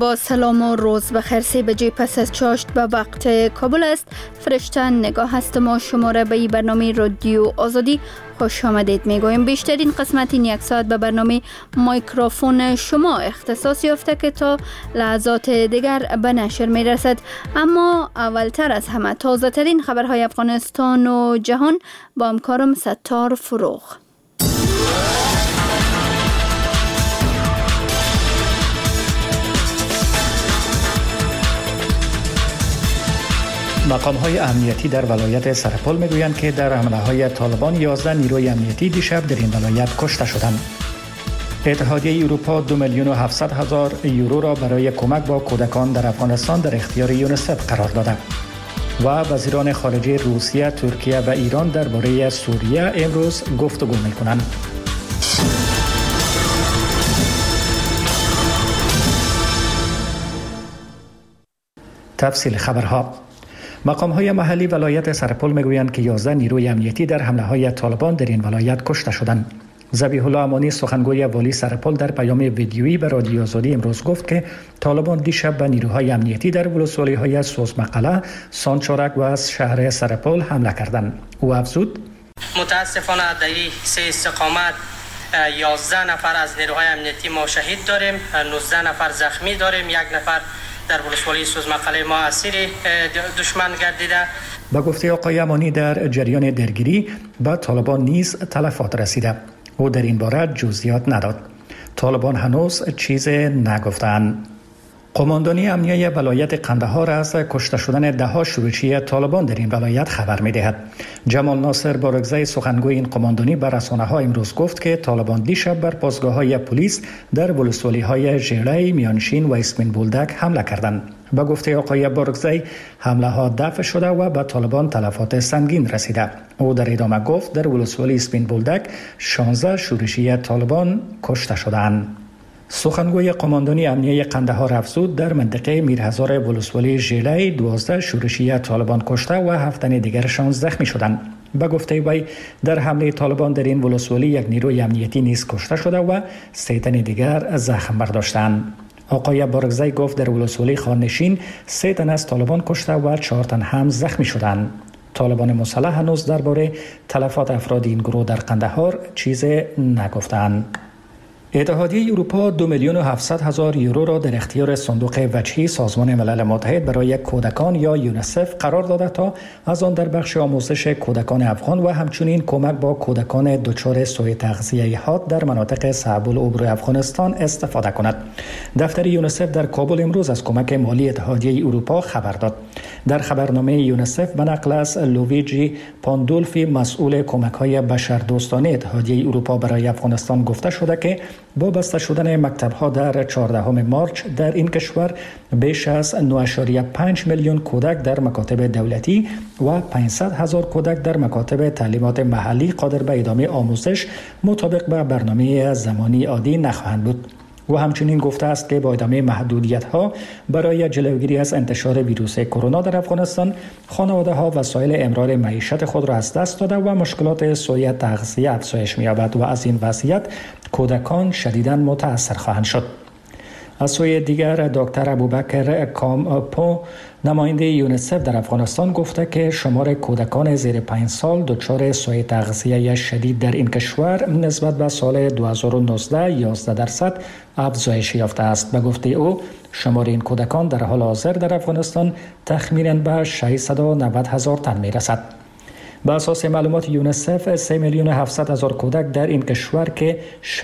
با سلام و روز بخیر. 3 بجه پس از چاشت به وقت کابل است. فرشته نگاه هست ما شما را به این برنامه رادیو آزادی خوش آمدید میگویم. بیشترین قسمت این 1 ساعت به برنامه میکروفون شما اختصاص یافته که تا لحظات دیگر به نشر میرسد. اما اولتر از همه تازه ترین خبرهای افغانستان و جهان با همکارم ستار فروغ. مقام‌های امنیتی در ولایت سرپل میگویند که در حمله‌های طالبان 11 نیروی امنیتی دیشب در این ولایت کشته شدند. اتحادیه اروپا 2,700,000 یورو را برای کمک با کودکان در افغانستان در اختیار یونیسف قرار داده. و وزیران خارجه روسیه، ترکیه و ایران درباره سوریه امروز گفتگو می‌کنند. تفصیل خبرها. مقام‌های محلی ولایت سرپل میگویند که 11 نیروی امنیتی در حمله‌های طالبان در این ولایت کشته شدند. ذبیح الله امانی سخنگوی والی سرپل در پیام ویدیویی به رادیو آزادی امروز گفت که طالبان دیشب به نیروهای امنیتی در ولسوالی‌های سوزمقله، سانچارک و از شهر سرپل حمله کردند. او افزود: متاسفانه در این 3 استقامت 11 نفر از نیروهای امنیتی ما شهید داریم، 19 نفر زخمی داریم، 1 نفر در ولسوالی سوزمقله ما اسیر دشمن گردیده. با گفته آقای امانی در جریان درگیری به طالبان نیز تلفات رسیده. او در این باره جزئیات نداد. طالبان هنوز چیز نگفتند. قماندانی امنیه ولایت قندهار از کشته شدن 10 شورشی طالبان در این ولایت خبر می‌دهد. جمال ناصر بارگزای سخنگوی این قماندانی به رسانه‌ها امروز گفت که طالبان دیشب بر پاسگاه‌های پلیس در ولسوالی‌های ژیړی، میانشین و اسمین بولدک حمله کردند. با گفته آقای بارگزای حمله‌ها دفع شده و به طالبان تلفات سنگین رسیده. او در ادامه گفت در ولسوالی اسمین بولدک 16 شورشی طالبان کشته شدند. سخنگوی قماندانی امنیه قندهار افزود در منطقه میرهزار ولسوالی ژیړی 12 شورشی طالبان کشته و 7 تن دیگرشان زخمی شدند. به گفته وی در حمله طالبان در این ولسوالی 1 نیروی امنیتی نیز کشته شده و 3 تن دیگر زخم برداشتند. آقای بارگزای گفت در ولسوالی خانشین 3 تن از طالبان کشته و 4 تن هم زخمی شدند. طالبان مسلح هنوز درباره تلفات افراد این گروه در قندهار چیزی نگفتند. اتحادیه اروپا 2,700,000 یورو را در اختیار صندوق وجهی سازمان ملل متحد برای کودکان یا یونیسف قرار داده تا از آن در بخش آموزش کودکان افغان و همچنین کمک با کودکان دچار سوء تغذیه حاد در مناطق صعب العبور افغانستان استفاده کند. دفتر یونیسف در کابل امروز از کمک مالی اتحادیه اروپا خبر داد. در خبرنامه یونیسف به نقل از لویجی پاندولفی مسئول کمک‌های بشردوستانه اتحادیه اروپا برای افغانستان گفته شده که با بسته شدن مکتب‌ها در 14 مارچ در این کشور بیش از 9.5 میلیون کودک در مکاتب دولتی و 500,000 کودک در مکاتب تعلیمات محلی قادر به ادامه آموزش مطابق به برنامه زمانی عادی نخواهند بود. و همچنین گفته است که با ادامه محدودیت‌ها برای جلوگیری از انتشار ویروس کرونا در افغانستان، خانواده‌ها وسایل امرار معیشت خود را از دست داده و مشکلات سوء تغذیه افزایش می‌یابد و از این وضعیت کودکان شدیداً متأثر خواهند شد. از سوی دیگر دکتر ابوبکر کامپو نماینده یونیسف در افغانستان گفته که شمار کودکان زیر 5 سال دچار سوء تغذیه شدید در این کشور نسبت به سال 2019 11% افزایش یافته است. به گفته او شمار این کودکان در حال حاضر در افغانستان تخمیناً به 690,000 تن میرسد. به اساس معلومات یونیسف 3,700,000 کودک در این کشور که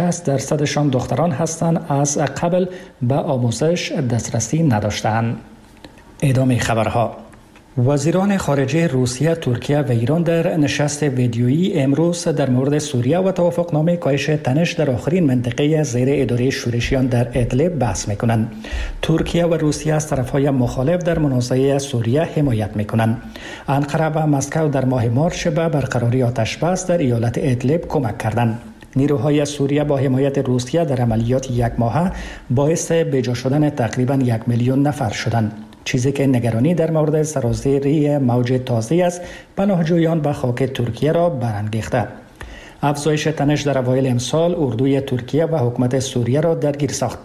60% دختران هستند از قبل به آموزش دسترسی نداشتند. ادامه خبرها. وزیران خارجه روسیه، ترکیه و ایران در نشست ویدیویی امروز در مورد سوریه و توافقنامه کاهش تنش در آخرین منطقه زیر اداره شورشیان در ادلب بحث می‌کنند. ترکیه و روسیه از طرف‌های مخالف در منازعه سوریه حمایت می‌کنند. انقره و مسکو در ماه مارچ به برقراری آتش‌بس در ایالت ادلب کمک کردند. نیروهای سوریه با حمایت روسیه در عملیات 1 ماهه باعث بجا شدن تقریباً 1 میلیون نفر شدند. چیزی که نگرانی در مورد سرازیری موج تازه از پناهجویان به خاک ترکیه را برانگیخته. افزایش تنش در اوایل امسال اردوی ترکیه و حکومت سوریه را درگیر ساخت.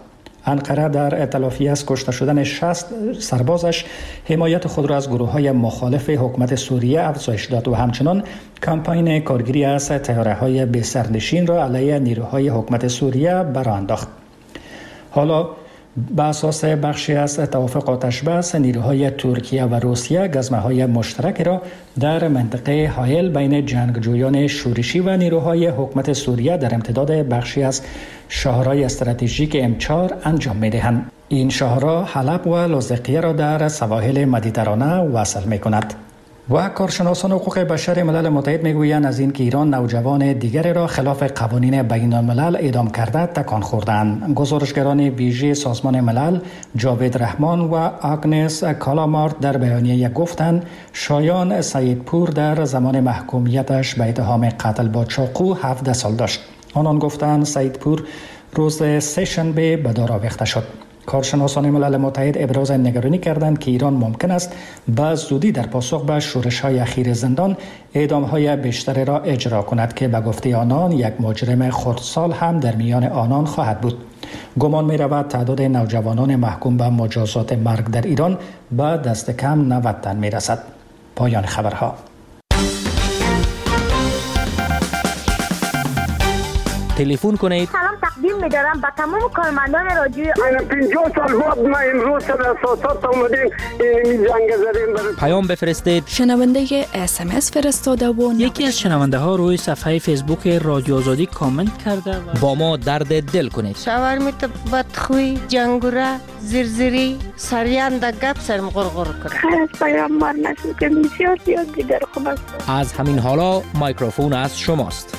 انقره در تلافی از کشته شدن 60 سربازش حمایت خود را از گروه‌های مخالف حکومت سوریه افزایش داد و همچنان کمپاین کارگیری از طیاره‌های بی سرنشین را علیه نیروهای حکومت سوریه برانداخت. حالا به اساس بخشی از توافق آتش‌بس، نیروهای ترکیه و روسیه گزمه‌های مشترک را در منطقه حائل بین جنگجویان شورشی و نیروهای حکومت سوریه در امتداد بخشی از شاهرهای استراتژیک M4 انجام می‌دهند. این شاهرها حلب و لاذقیه را در سواحل مدیترانه وصل می‌کند. و کارشناسان حقوق بشر ملل متحد میگویند از اینکه ایران نوجوان دیگری را خلاف قوانین بین الملل اعدام کرده تکان خوردند. گزارشگران ویژه سازمان ملل جاوید رحمان و آگنس کالامارت در بیانیه گفتند شایان سیدپور در زمان محکومیتش به اتهام قتل با چاقو 17 سال داشت. آنان گفتند سیدپور روز سه‌شنبه به دار آویخته شد. کارشناسان ملل متحد ابراز نگرانی کردند که ایران ممکن است به زودی در پاسخ به شورش‌های اخیر زندان اعدام‌های بیشتری را اجرا کند که به گفته آنان یک مجرم خردسال هم در میان آنان خواهد بود. گمان می‌رود تعداد نوجوانان محکوم به مجازات مرگ در ایران به دست کم 90 تن می‌رسد. پایان خبرها. تلفن کنید. سلام تقدیم می‌دارم به تمام کارمندان رادیو. من 50 سال بعد ما امروز در اساسات اومدیم این جنگ زدیم. پیام بفرستید. شنونده SMS فرستاده و یکی از شنونده ها روی صفحه فیسبوک رادیو آزادی کامنت کرده و با ما درد دل کنید. شاورمیت بدخوی، جنگوره، زرزری، سریان در گپ سرم غرغر کرد. خیر از پیامبر نشد که بسیار دیگر خوب است. از همین حالا میکروفون از شماست.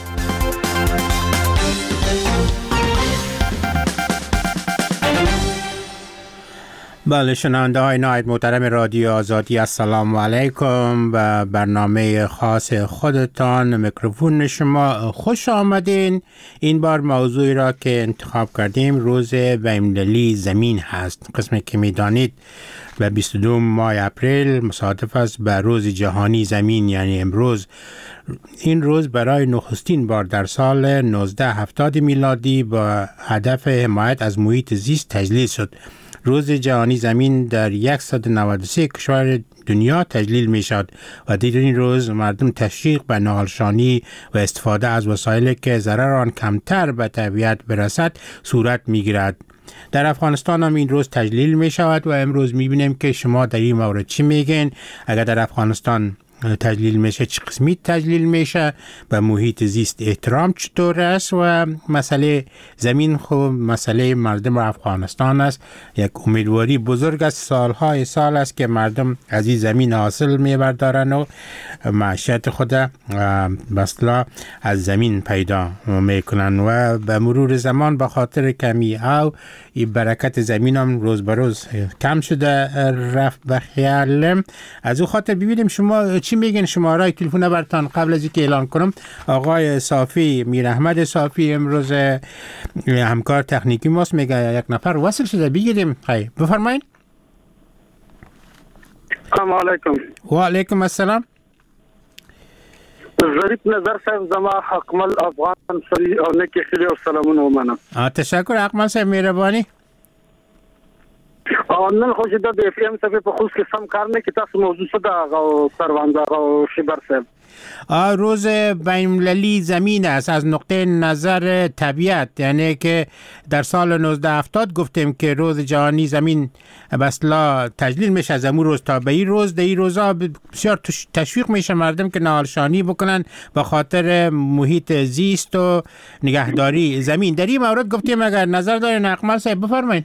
بله، شنونده های نهایت محترم رادیو آزادی، السلام علیکم. و برنامه خاص خودتان، میکروفون شما خوش آمدین. این بار موضوعی را که انتخاب کردیم روز بین‌المللی زمین هست. قسمی که میدانید و 22 ماه اپریل مصادف است به روز جهانی زمین، یعنی امروز. این روز برای نخستین بار در سال 1970 میلادی با هدف حمایت از محیط زیست تجلیل شد. روز جهانی زمین در 193 کشور دنیا تجلیل می شد و در این روز مردم تشویق به نهالشانی و استفاده از وسایلی که ضرر آن کمتر به طبیعت برسد صورت می گیرد. در افغانستان هم این روز تجلیل می شود و امروز می بینیم که شما در این مورد چی میگین؟ اگر در افغانستان تجلیل میشه چه قسمی تجلیل میشه؟ به محیط زیست احترام چطور است؟ و مسئله زمین خوب مسئله مردم افغانستان است. یک امیدواری بزرگ است، سالهای سال است که مردم از این زمین حاصل میبردارن و معیشت خود بسلا از زمین پیدا میکنن و به مرور زمان به خاطر کمی او این برکت زمین هم روز به روز کم شده رفت به خیال. از او خاطر ببینیم شما چی میگن. شماره تلفن برتان قبل از اینکه اعلان کنم، آقای صافی، میر احمد صافی امروز همکار تکنیکی ماست، میگه یک نفر وصل شده بگیریم. خیلی بفرمایید. سلام علیکم. و علیکم السلام. ظریف نظر صاحب زما حکمل افغان سری او نکی خیلی و سلامونه ومنم. تشکر حکمل صاحب، مهربانی. نن خو چې د اف ام صفحه په خصوص کې سم کار نه کې تاسو موضوع څه دا سرواندا او شبر صاحب روز بین‌المللی زمین است از نقطه نظر طبیعت، یعنی که در سال 1970 گفتیم که روز جهانی زمین بسلا تجلیل میشه از امون روز تا به این روز. در این روزا بسیار تشویق میشه مردم که نهالشانی بکنن به خاطر محیط زیست و نگهداری زمین. در این مورد گفتیم اگر نظر دارین اقمال صاحب بفرمایید.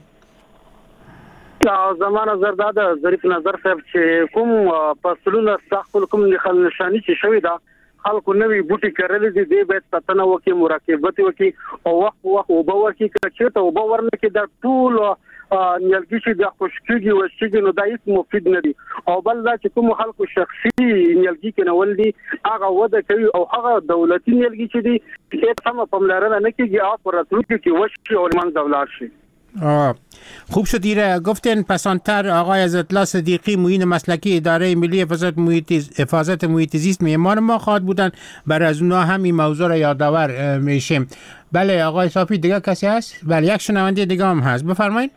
زمان نظر داده ظریف نظر صاحب چې کوم فصلونه سخت کوم نشانی چې شوی دا خلکو نوی بوټي کړل دي دی به ستنه وکي مراقبت وکي او وخت او به وکي چې ته او به ورنه کې د ټول نیلګي چې د خوشکیږي او چې نو دایس مفید نه دي او بل دا چې کوم خلکو شخصي نیلګي کې نول دي هغه وده کوي او هغه دولتي نیلګي چې دي هیڅ هم په ملارنه نه کېږي او پر راتلونکي کې وشي او منځ ولار شي. خوب شد ایره گفتین پسانتر آقای عزت‌الله صدیقی معین مسلکی اداره ملی حفاظت محیط زیست معمار ما خواهد بودن. برای از اونا هم این موضوع را یادآور میشیم. بله آقای صافی دیگه کسی هست؟ بله یک شنونده دیگه هم هست، بفرمایید.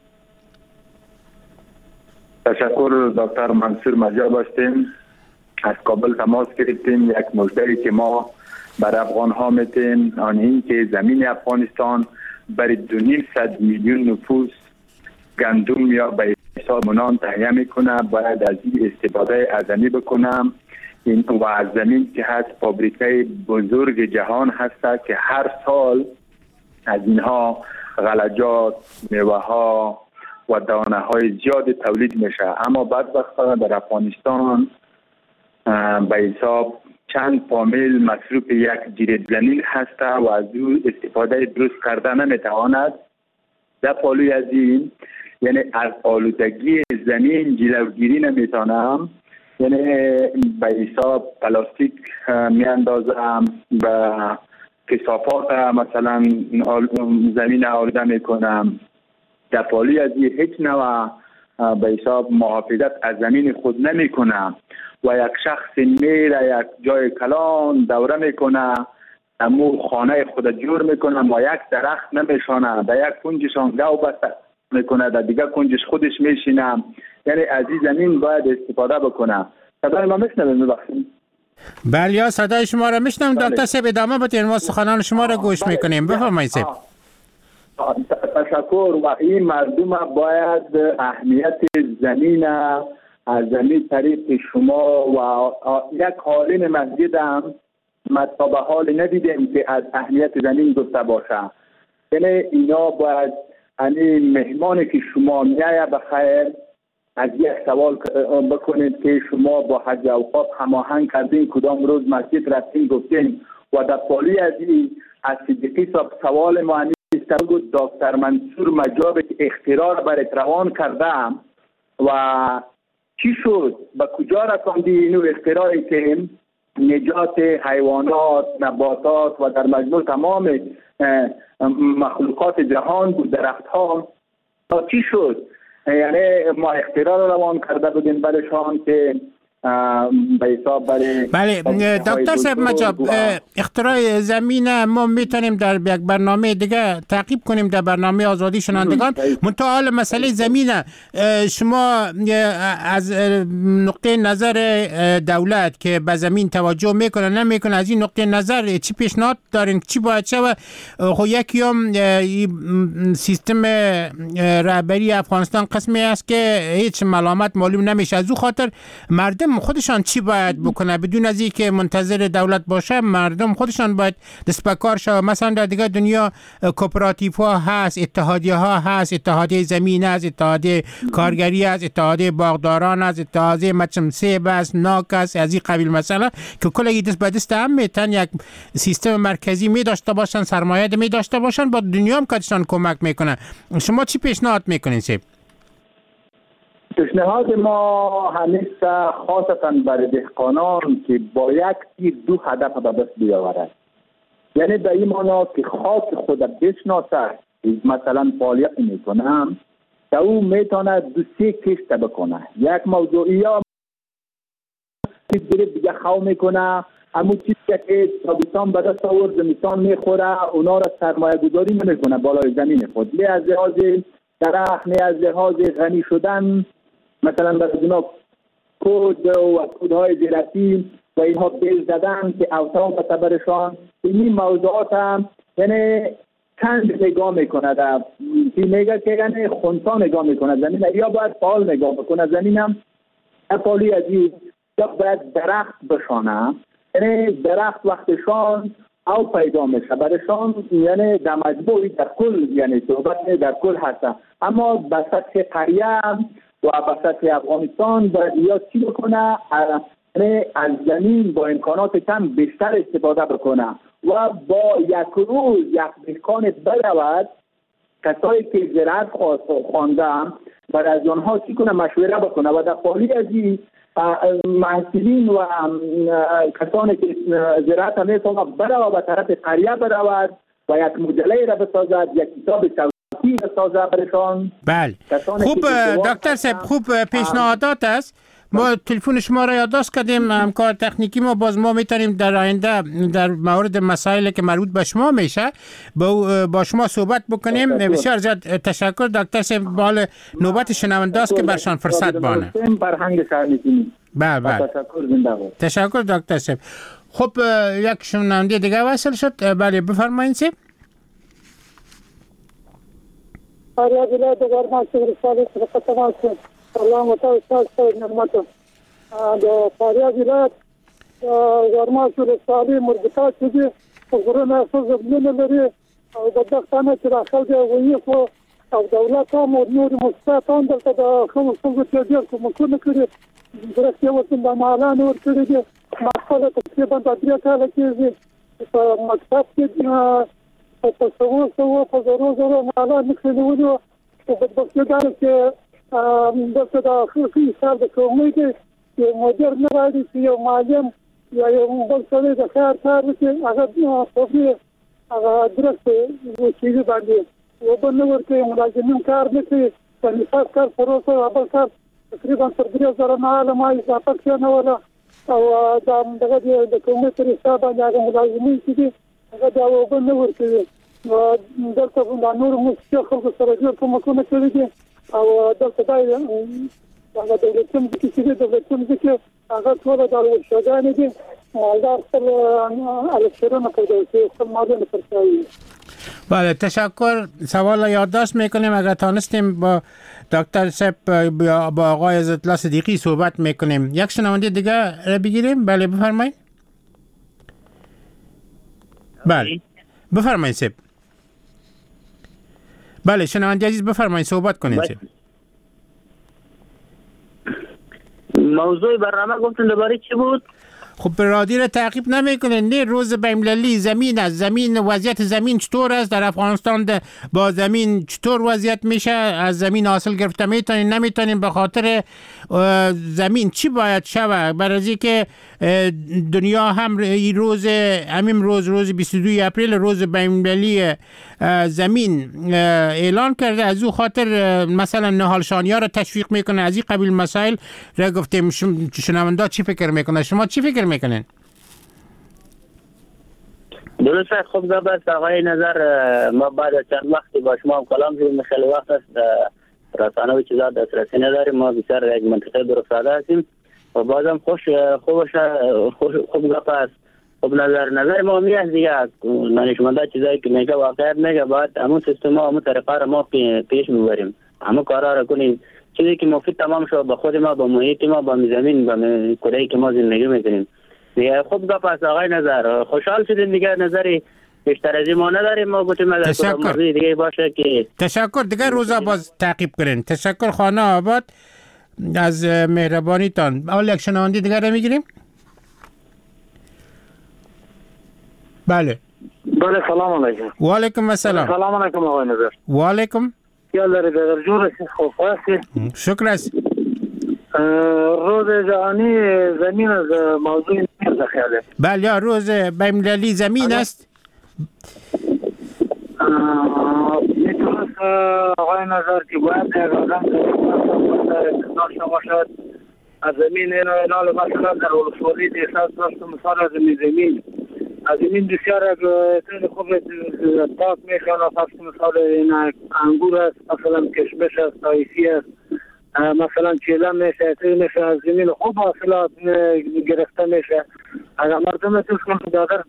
تشکر دکتر منصور مجاب هستیم، از کابل تماس گرفتیم. یک مژده‌ای که ما بر افغان ها میتیم آن این که زمین افغانستان برای 2.5 میلیون نفوس گندم یا به حساب نان تهیه میکنه، باید از این استفاده ازمی بکنم. این و از زمین که هست فابریکه بزرگ جهان هست که هر سال از اینها غلجات، میوه ها و دانه های زیاد تولید میشه، اما بدبختانه در افغانستان به حساب چند فامیل مصروف یک جریب زمین هست و از او استفاده درست کرده نمیتواند. در پالوی از این یعنی از آلودگی زمین جلوگیری نمیتونم، یعنی به حساب پلاستیک میاندازم و کثافات مثلا زمین آلوده میکنم. در پالوی از این هیچ نوع به حساب محافظت از زمین خود نمیکنم و یک شخص میره یک جای کلان دوره میکنه، امو خانه خود جور میکنه و یک درخت نمیشانه، در یک کنجشان گو بسته میکنه، در دیگه کنجش خودش میشینه. یعنی از این زمین باید استفاده بکنه. صدای ما میشنوید؟ میبخشید. بله صدای شما را میشنم. دکتر صاحب ادامه بدین، ما سخنان شما را گوش میکنیم. بفرمایید. تشکر. و این مردم باید اهمیت زمین از زمین طریق شما و یک حالین مسجد هم تا به حال ندیدیم که از اهمیت زمین گفته باشه. یعنی اینا باید این مهمانی که شما میایه بخیر از یک سوال بکنید که شما با حج اوقاف هماهنگ کردین، کدام روز مسجد رفتین گفتین و در پالی از این از صدیقی صاحب سوال ما بود دکتر منصور مجاب اختراع بر روان کردم و چی شد؟ با کجا رساندی اینو اختراعی که نجات حیوانات، نباتات و در مجموع تمام مخلوقات جهان بود، درخت ها، تا چی شد؟ یعنی ما اختراع روان کرده بودیم برشان که به حساب بله دکتر صاحب مجاب اختراع زمین ما میتونیم در یک برنامه دیگه تعقیب کنیم در برنامه آزادی شنوندگان. منتها مسئله زمین شما از نقطه نظر دولت که به زمین توجه میکنه نمیکنه، از این نقطه نظر چی پیشنهاد دارین؟ چی باید شود؟ خب یکیام سیستم رهبری افغانستان قسمی است که هیچ ملامت معلوم نمیشه، از او خاطر مردم خودشان چی باید بکنه بدون از اینکه منتظر دولت باشه؟ مردم خودشان باید دست به کار شوند. مثلا در دیگه دنیا کوپراتیو ها هست، اتحادیه ها هست، اتحادیه زمین است، اتحادیه کارگری است، اتحادیه باغداران است، اتحادیه مچم سیب است، ناک است، از این قبیل مثلا که کلی دست به دست هم میتن یک سیستم مرکزی می داشته باشن، سرمایه می داشته باشن، با دنیا هم کارشان کمک میکنه. شما چی پیشنهاد میکنین سیب؟ پیشنهاد ما همیشه خاصتا برای دهقانان که با یک تیر دو هدف به دست بیاورد. یعنی به این معنا که خاک خود بشناسد، مثلا فعالیت میکنم تا او میتونه 2-3 کشت بکنه. یک موضوعی ها دیگه خو میکنه، اما چیزی که تابستان به دست آورد زمستان میخوره، اونا را سرمایه گذاری نمیکنه بالای زمین خود. نه از لحاظ درخت، نه از لحاظ غنی شدن، مثلا برای اونا کود و کودهای زراعتی و اینها بیل زدن که اوساق به تبرشان، این موضوعات هم یعنی چند نگاه میکنه در میگه که یعنی خونسا نگاه میکنه زمین، یا باید فعال نگاه بکنه زمین هم افعالی از این، یا باید درخت بشانه. یعنی درخت وقتشان او پیدا میشه برشان، یعنی در مجموعی در کل، یعنی صحبت در کل هست، اما به سطح قریه و به سطح افغانستان باید یا چی بکنه؟ از زمین با امکانات کم بیشتر استفاده بکنه و با یک روز یک دهقان برود کسایی که زراعت خواندن برای از آنها چی کنه؟ مشوره بکنه و در پالی از این محصولین و کسانی که زراعت هم میتونه برود به طرف قریه برود و یک مجله را بسازد، یک کتاب تازه برشان. بله خوب دکتر صاحب، خوب پیشنهادات است. ما تلفن شما را یادداشت کردیم، همکار تکنیکی ما باز ما میتونیم در آینده در مورد مسائلی که مربوط به شما میشه با شما صحبت بکنیم. بسیار زیاد تشکر دکتر صاحب. بال نوبت شنونده است که برشان فرصت بانه. بله تشکر دکتر صاحب. خب یک شنونده دیگه وصل شد. بله بفرمایید صاحب. سلام وطا استاد سید نعمتو دا فاریاب ولایت غرماش ولسوالي مربوطات دي غرونه زبلونه لري او د دښتانه چې راخل دی ویف او دولت هم او نور مستقام دلته د خلکو څنګه ډیر کومکونه کړي درته وسم د مالانه ور کړی دي مخاله تقریبا د 3 کال کېږي په مکتب کې په څو په زرو مالانه کړی و او د بسیدار کې دلته د خلکو حساب د کومې کې یو مدیر نه راځي چې یو معلم یا یو بل څه د کار کوي هغه هغه درسته چې باندې و بل ورته ملازمین کار نه کوي په مثال کار پروسه او کار تقریبا تر 3000 معلم اضافه کړي ولا او دغه د کومې پر حساب باندې ملازمین چې هغه دا و بل ورته دلته د نور مستقل خلکو سره جوړ کومکونه کوي او دلته دا هغه دولتم چې دولتم چې هغه ټول د ورشګانې دي مالدار سره الکترون کوي چې خپل ماده پرځای. بله تشکر. سوال یادداشت میکنیم. اگر تانستیم با دکتر صاحب با آقای عزت‌الله صدیقی صحبت میکنیم. یک شنونده دیگه را بگیریم. بله بفرمایید. بله بفرمایید صاحب. بله شنونده عزیز بفرمایید صحبت کنید صاحب. موضوع برنامه گفتن درباره چی بود؟ خب رادیو را تعقیب نمیکنین. نه روز بین‌المللی زمین است. زمین وضعیت زمین چطور است در افغانستان؟ با زمین چطور وضعیت میشه؟ از زمین حاصل گرفته میتونین نمیتونین؟ به خاطر زمین چی باید شود؟ برای که دنیا هم این روز 22 اپریل روز بین‌المللی زمین اعلان کرده. از او خاطر مثلا نهالشانی‌ها را تشویق میکنه. از این قبیل مسائل را گفتیم. شنونده چی فکر میکنه؟ شما چی فکر میکنین؟ درست است. خوب زبست آقای نظر. ما بعد از چند وقتی با شما کلام زدیم، خیلی وقت است رسانه و چیزا دسترسی نداریم. ما بسیار یک منطقه درفتاده هستیم و بازم خوب گپ است. خب نظر ما می است دیگه. دانشمندا چیزایی که میگه واقعیت میگه. باید همون سیستم همون طریقه را ما پیش میبریم، همون کارا را کنیم. چیزی که مفید تمام شد به خود ما، به محیط ما، به زمین، به کره‌ای که ما زندگی میکنیم دیگه. خوب گپ است آقای نظر. خوشحال شدیم دیگه. نظری بیشتر از ما نداریم. ما گفتیم اگر موضوع دیگه باشه که تشکر. دیگه روزا باز تعقیب کنین. تشکر خانه آباد از مهربانیتان. اول یک شنونده دیگه رو میگیریم. بله سلام علیکم. و علیکم السلام. سلام علیکم آقای نظر. و علیکم. یالا در جور خوب هستی؟ شکر است. روز جهانی زمین از موضوع نمیاد خیاله. بله روز بین‌المللی زمین است. میتونست آقای نظر که باید یک آدم داشته باشد از زمین اینال مثلا در ولسوالی دیساز داشته مثال از زمین از این بسیار خیلی خوب پاک میشن. فرض مثال این انگور است، مثلا کشمش است، تایفی است، مثلا چیلم میشه از زمین خوب حاصلات گرفته میشه. اگر مردم ترکیه دادر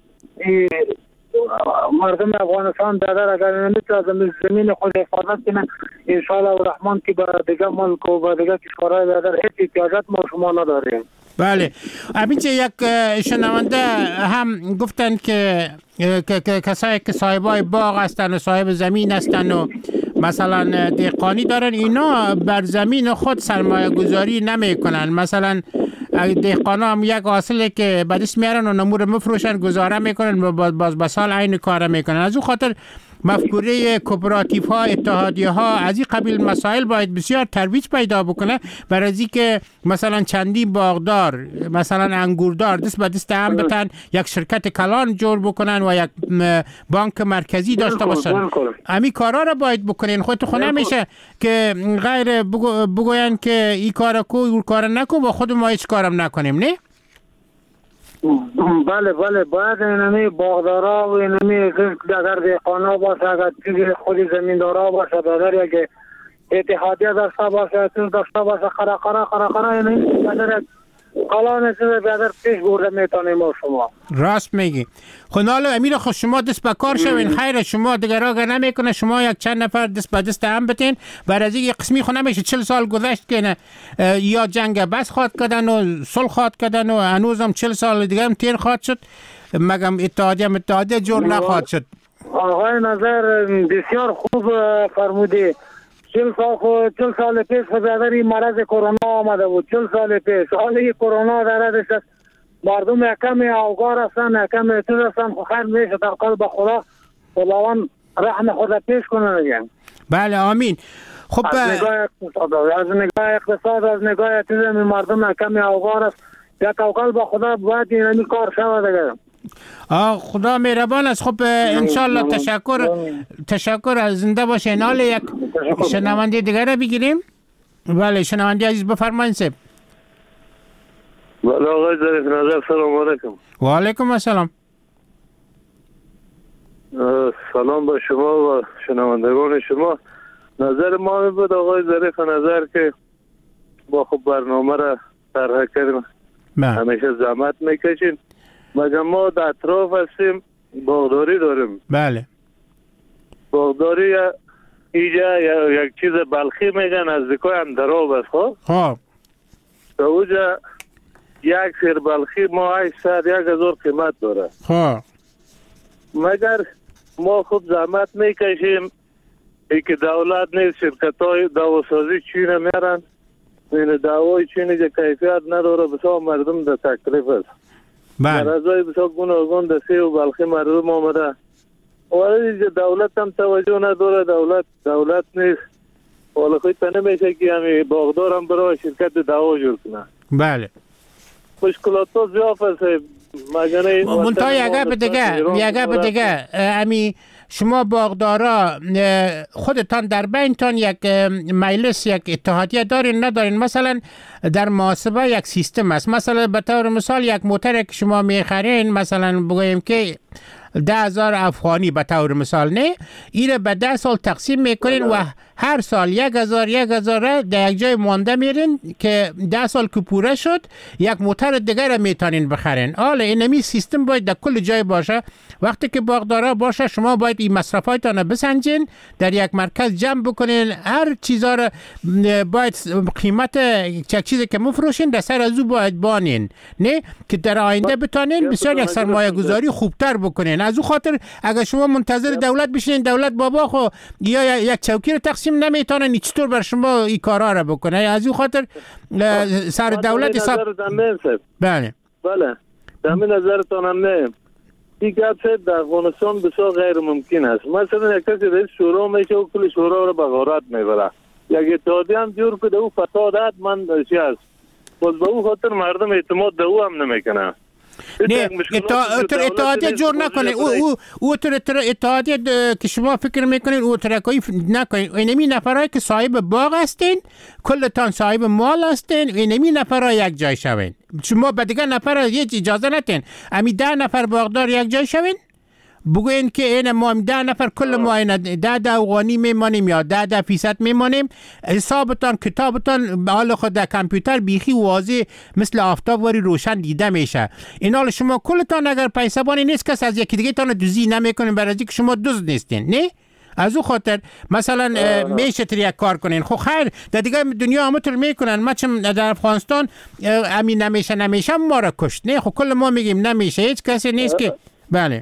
مردم افغانستان دادر اگر نمیتونه زمین خود حفاظت کنه انشاءالله و رحمان که با دیگه ملک و با دیگه کشورهای دادر هیچ احتیاجات ما شما نداریم. بله همینچه یک شنونده هم گفتن که کسایی که صاحبای باغ هستن و صاحب زمین هستن و مثلا دهقانی دارن، اینا بر زمین خود سرمایه گذاری نمی کنن. مثلا دهقانا هم یک حاصله که به دست میارن و نمور مفروشن گذاره میکنن و باز به سال عین کار میکنن. از اون خاطر مفکوره کوپراتیف ها، اتحادیه ها از این قبیل مسائل باید بسیار ترویج پیدا بکنه، برای از اینکه مثلا چندی باغدار، مثلا انگوردار دست به دست هم بتن یک شرکت کلان جور بکنن و یک بانک مرکزی داشته باشن. امی کارا را باید بکنین. خودت خود نمیشه که غیر بگوین که این کارا کو اون کارا نکو و خود ما هیچ کارم نکنیم. نه؟ بله باید اینمی باغدارا و اینمی اگر دهقانا باشه، اگر خود زمیندارا باشه، اگر یک اتحادیه داشته باشه، چیز داشته باشه، قرقره اینمی اگر کلان چیز بیادر پیش برده میتونیم ما شما. راست میگی. خب حالا امیر خود شما دست به کار شوین. خیر شما دیگر اگر نمیکنه شما یک چند نفر دست به دست هم بتین. برای از این قسمی خود نمیشه 40 سال گذشت که نه یا جنگ بس خواد کردن و صلح خواد کردن و هنوزم 40 سال دیگه هم تیر خواد شد، مگم اتحادیه جور نخواد شد. آقای نظر بسیار خوب فرمودی. 40 سال پیش خدادر این مرض کرونا آمده بود. 40 سال پیش حالا کرونا دردش است. مردم یکم اوگار هستن، یکم چیز هستن. خیر میشه در قلب خدا خداوند رحم خدا پیش کنه دیگه. بله آمین. خب از نگاه اقتصاد، از نگاه چیز مردم یکم اوگار است. یک قلب خدا باید این کار شود دیگه. خدا مهربان است. خب انشالله تشکر از زنده باشین. حالا یک شنونده دیگر را بگیریم. بله شنونده عزیز بفرمایید سب. بله آقای ظریف نظر سلام علیکم. و علیکم السلام. سلام با شما و شنوندگان شما. نظر ما بود آقای ظریف نظر که با خب برنامه را طرح کردیم. همیشه زحمت میکشیم. مگر ما در اطراف هستیم باغداری داریم. بله. باغداری اینجا یک چیز بلخی میگن از دکای اندراب است. خب تا اوجا یک سیر بلخی ما 800,000 قیمت داره. خب مگر ما خود زحمت میکشیم ای که دولت نیست، شرکت های دواسازی چینه میرن، این دوای چینه که کیفیت نداره بسیار مردم در تکلیف است. مرضای بسیار گوناگون در سیب و بلخی مردم آمده. ولی دولت هم توجه نداره، دولت نیست. ولی خود نمیشه که همی باغدار هم برای شرکت دوا جور کنه. بله. مشکلات ها زیاد است. منطقه یگه دیگه امی شما باغدارا خودتان در بینتان یک مجلس، یک اتحادیه دارین ندارین؟ مثلا در محاسبه یک سیستم است. مثلا به طور مثال یک موتر که شما میخرین، مثلا بگوییم که 10,000 افغانی به طور مثال، نه این به 10 سال تقسیم میکنین و هر سال 1,000 در یک جای مانده میرین که 10 سال که پوره شد یک موتر دیگر میتونین بخرین. حالا اینمی سیستم باید در کل جای باشه. وقتی که باغدارا باشه شما باید این مصرفایتان بسنجین، در یک مرکز جمع بکنین، هر چیزا رو باید قیمت یک چیزی که مفروشین در سر از او باید بانین، نه که در آینده بتونین بسیار یک سرمایه گذاری خوبتر بکنین. از او خاطر اگر شما منتظر دولت بشین، دولت بابا خو یا یک چوکی رو تقسیم نمیتونن چطور بر شما این کارا رو بکنه. از او خاطر سر دولت حساب. بله در من نظرتان هم نه این گپ در افغانستان بسیار غیر ممکن است. مثلا یک کسی رئیس شورا میشه و کل شورا رو به غارت میبره، یک اتحادیه هم جور که او فسادت من چی است، باز به او خاطر مردم اعتماد به او هم نمیکنه. نه اتحادیه جور نکنه. او اتحادیه که شما فکر میکنین او ترکایی نکنین. اینمی نفرایی که صاحب باغ هستین، کلتان صاحب مال هستین، اینمی نفرها یک جای شوین. شما به دیگه نفر هیچ اجازه نتین. امی 10 نفر باغدار یک جای شوین، بگوین که این ما 10 نفر کل ما این 10 افغانی میمانیم یا 10% میمانیم. حسابتان کتابتان به حال خود در کامپیوتر بیخی واضح مثل آفتاب وری روشن دیده میشه. این حال شما کلتان اگر پیسبانی نیست کس از یکی دیگه تان دوزی نمیکنین برای اینکه شما دزد نیستین. نه از او خاطر مثلا میشه یک کار کنین. خب خیر در دیگه دنیا همونطور میکنن. ما چون در افغانستان امین نمیشه ما را کشت. نه خب کل ما میگیم نمیشه، هیچ کسی نیست که بله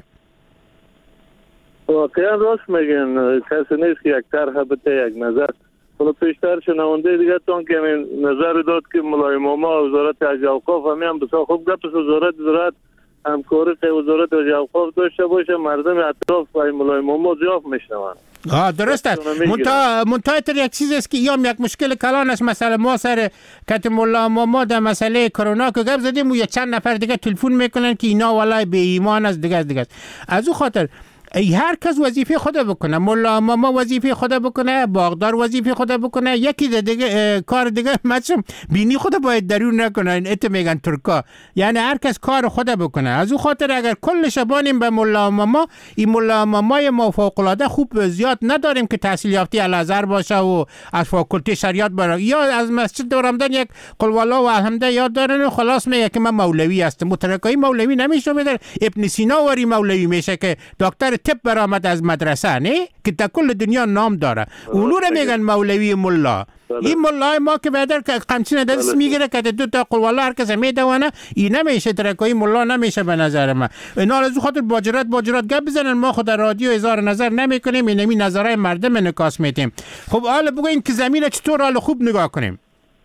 واقعا راست میگن، کسی نیست که یک طرح بده، یک نظر. حالا پیشتر شنونده دیگه تون که نظر داد که ملای ماما وزارت حج اوقاف هم بسیار خوب گپ است. وزارت همکاری که وزارت اوقاف داشته باشه، مردم اطراف و مولای ماما ضعف میشنوند. درست است. منتها یک چیز است که یک مشکل کلان است. مثلا ما سر کت مولا ماما در مسئله کرونا که گپ زدیم و یک چند نفر دیگه تلفن میکنن که اینا والله به ایمان است دیگه. از او خاطر هر کس وظیفه خود بکنه، مولا ماما وظیفه خود بکنه، باغدار وظیفه خود بکنه، یکی دیگه کار دیگه مثلا بینی خود باید درون نکنه. این میگن ترکا، یعنی هر کس کار خود بکنه. از او خاطر اگر کل شبانیم به مولا ماما، این مولا مامای ما فوق العاده خوب زیاد نداریم که تحصیل یافته الازهر باشه و از فاکولته شریعت بره، یا از مسجد دورمدن یک قل والله و الحمد یاد دارن و خلاص میگه که من مولوی هستم. مترکای مولوی نمیشه. ابن سینا وری مولوی میشه که دکتر طب برآمد از مدرسه، نه که تا کل دنیا نام داره. اونو رو میگن مولوی ملا. این ملای ما که بعدر که قمچین دست میگیره که دو تا قل والله هر کس میدونه، این نمیشه. ترکای ملا نمیشه به نظر من. اینا از خاطر باجرات گپ بزنن. ما خود رادیو اظهار نظر نمیکنیم، اینمی نظرهای مردم انعکاس میدیم. خب حالا بگوین که زمین چطور حال خوب نگاه کنیم؟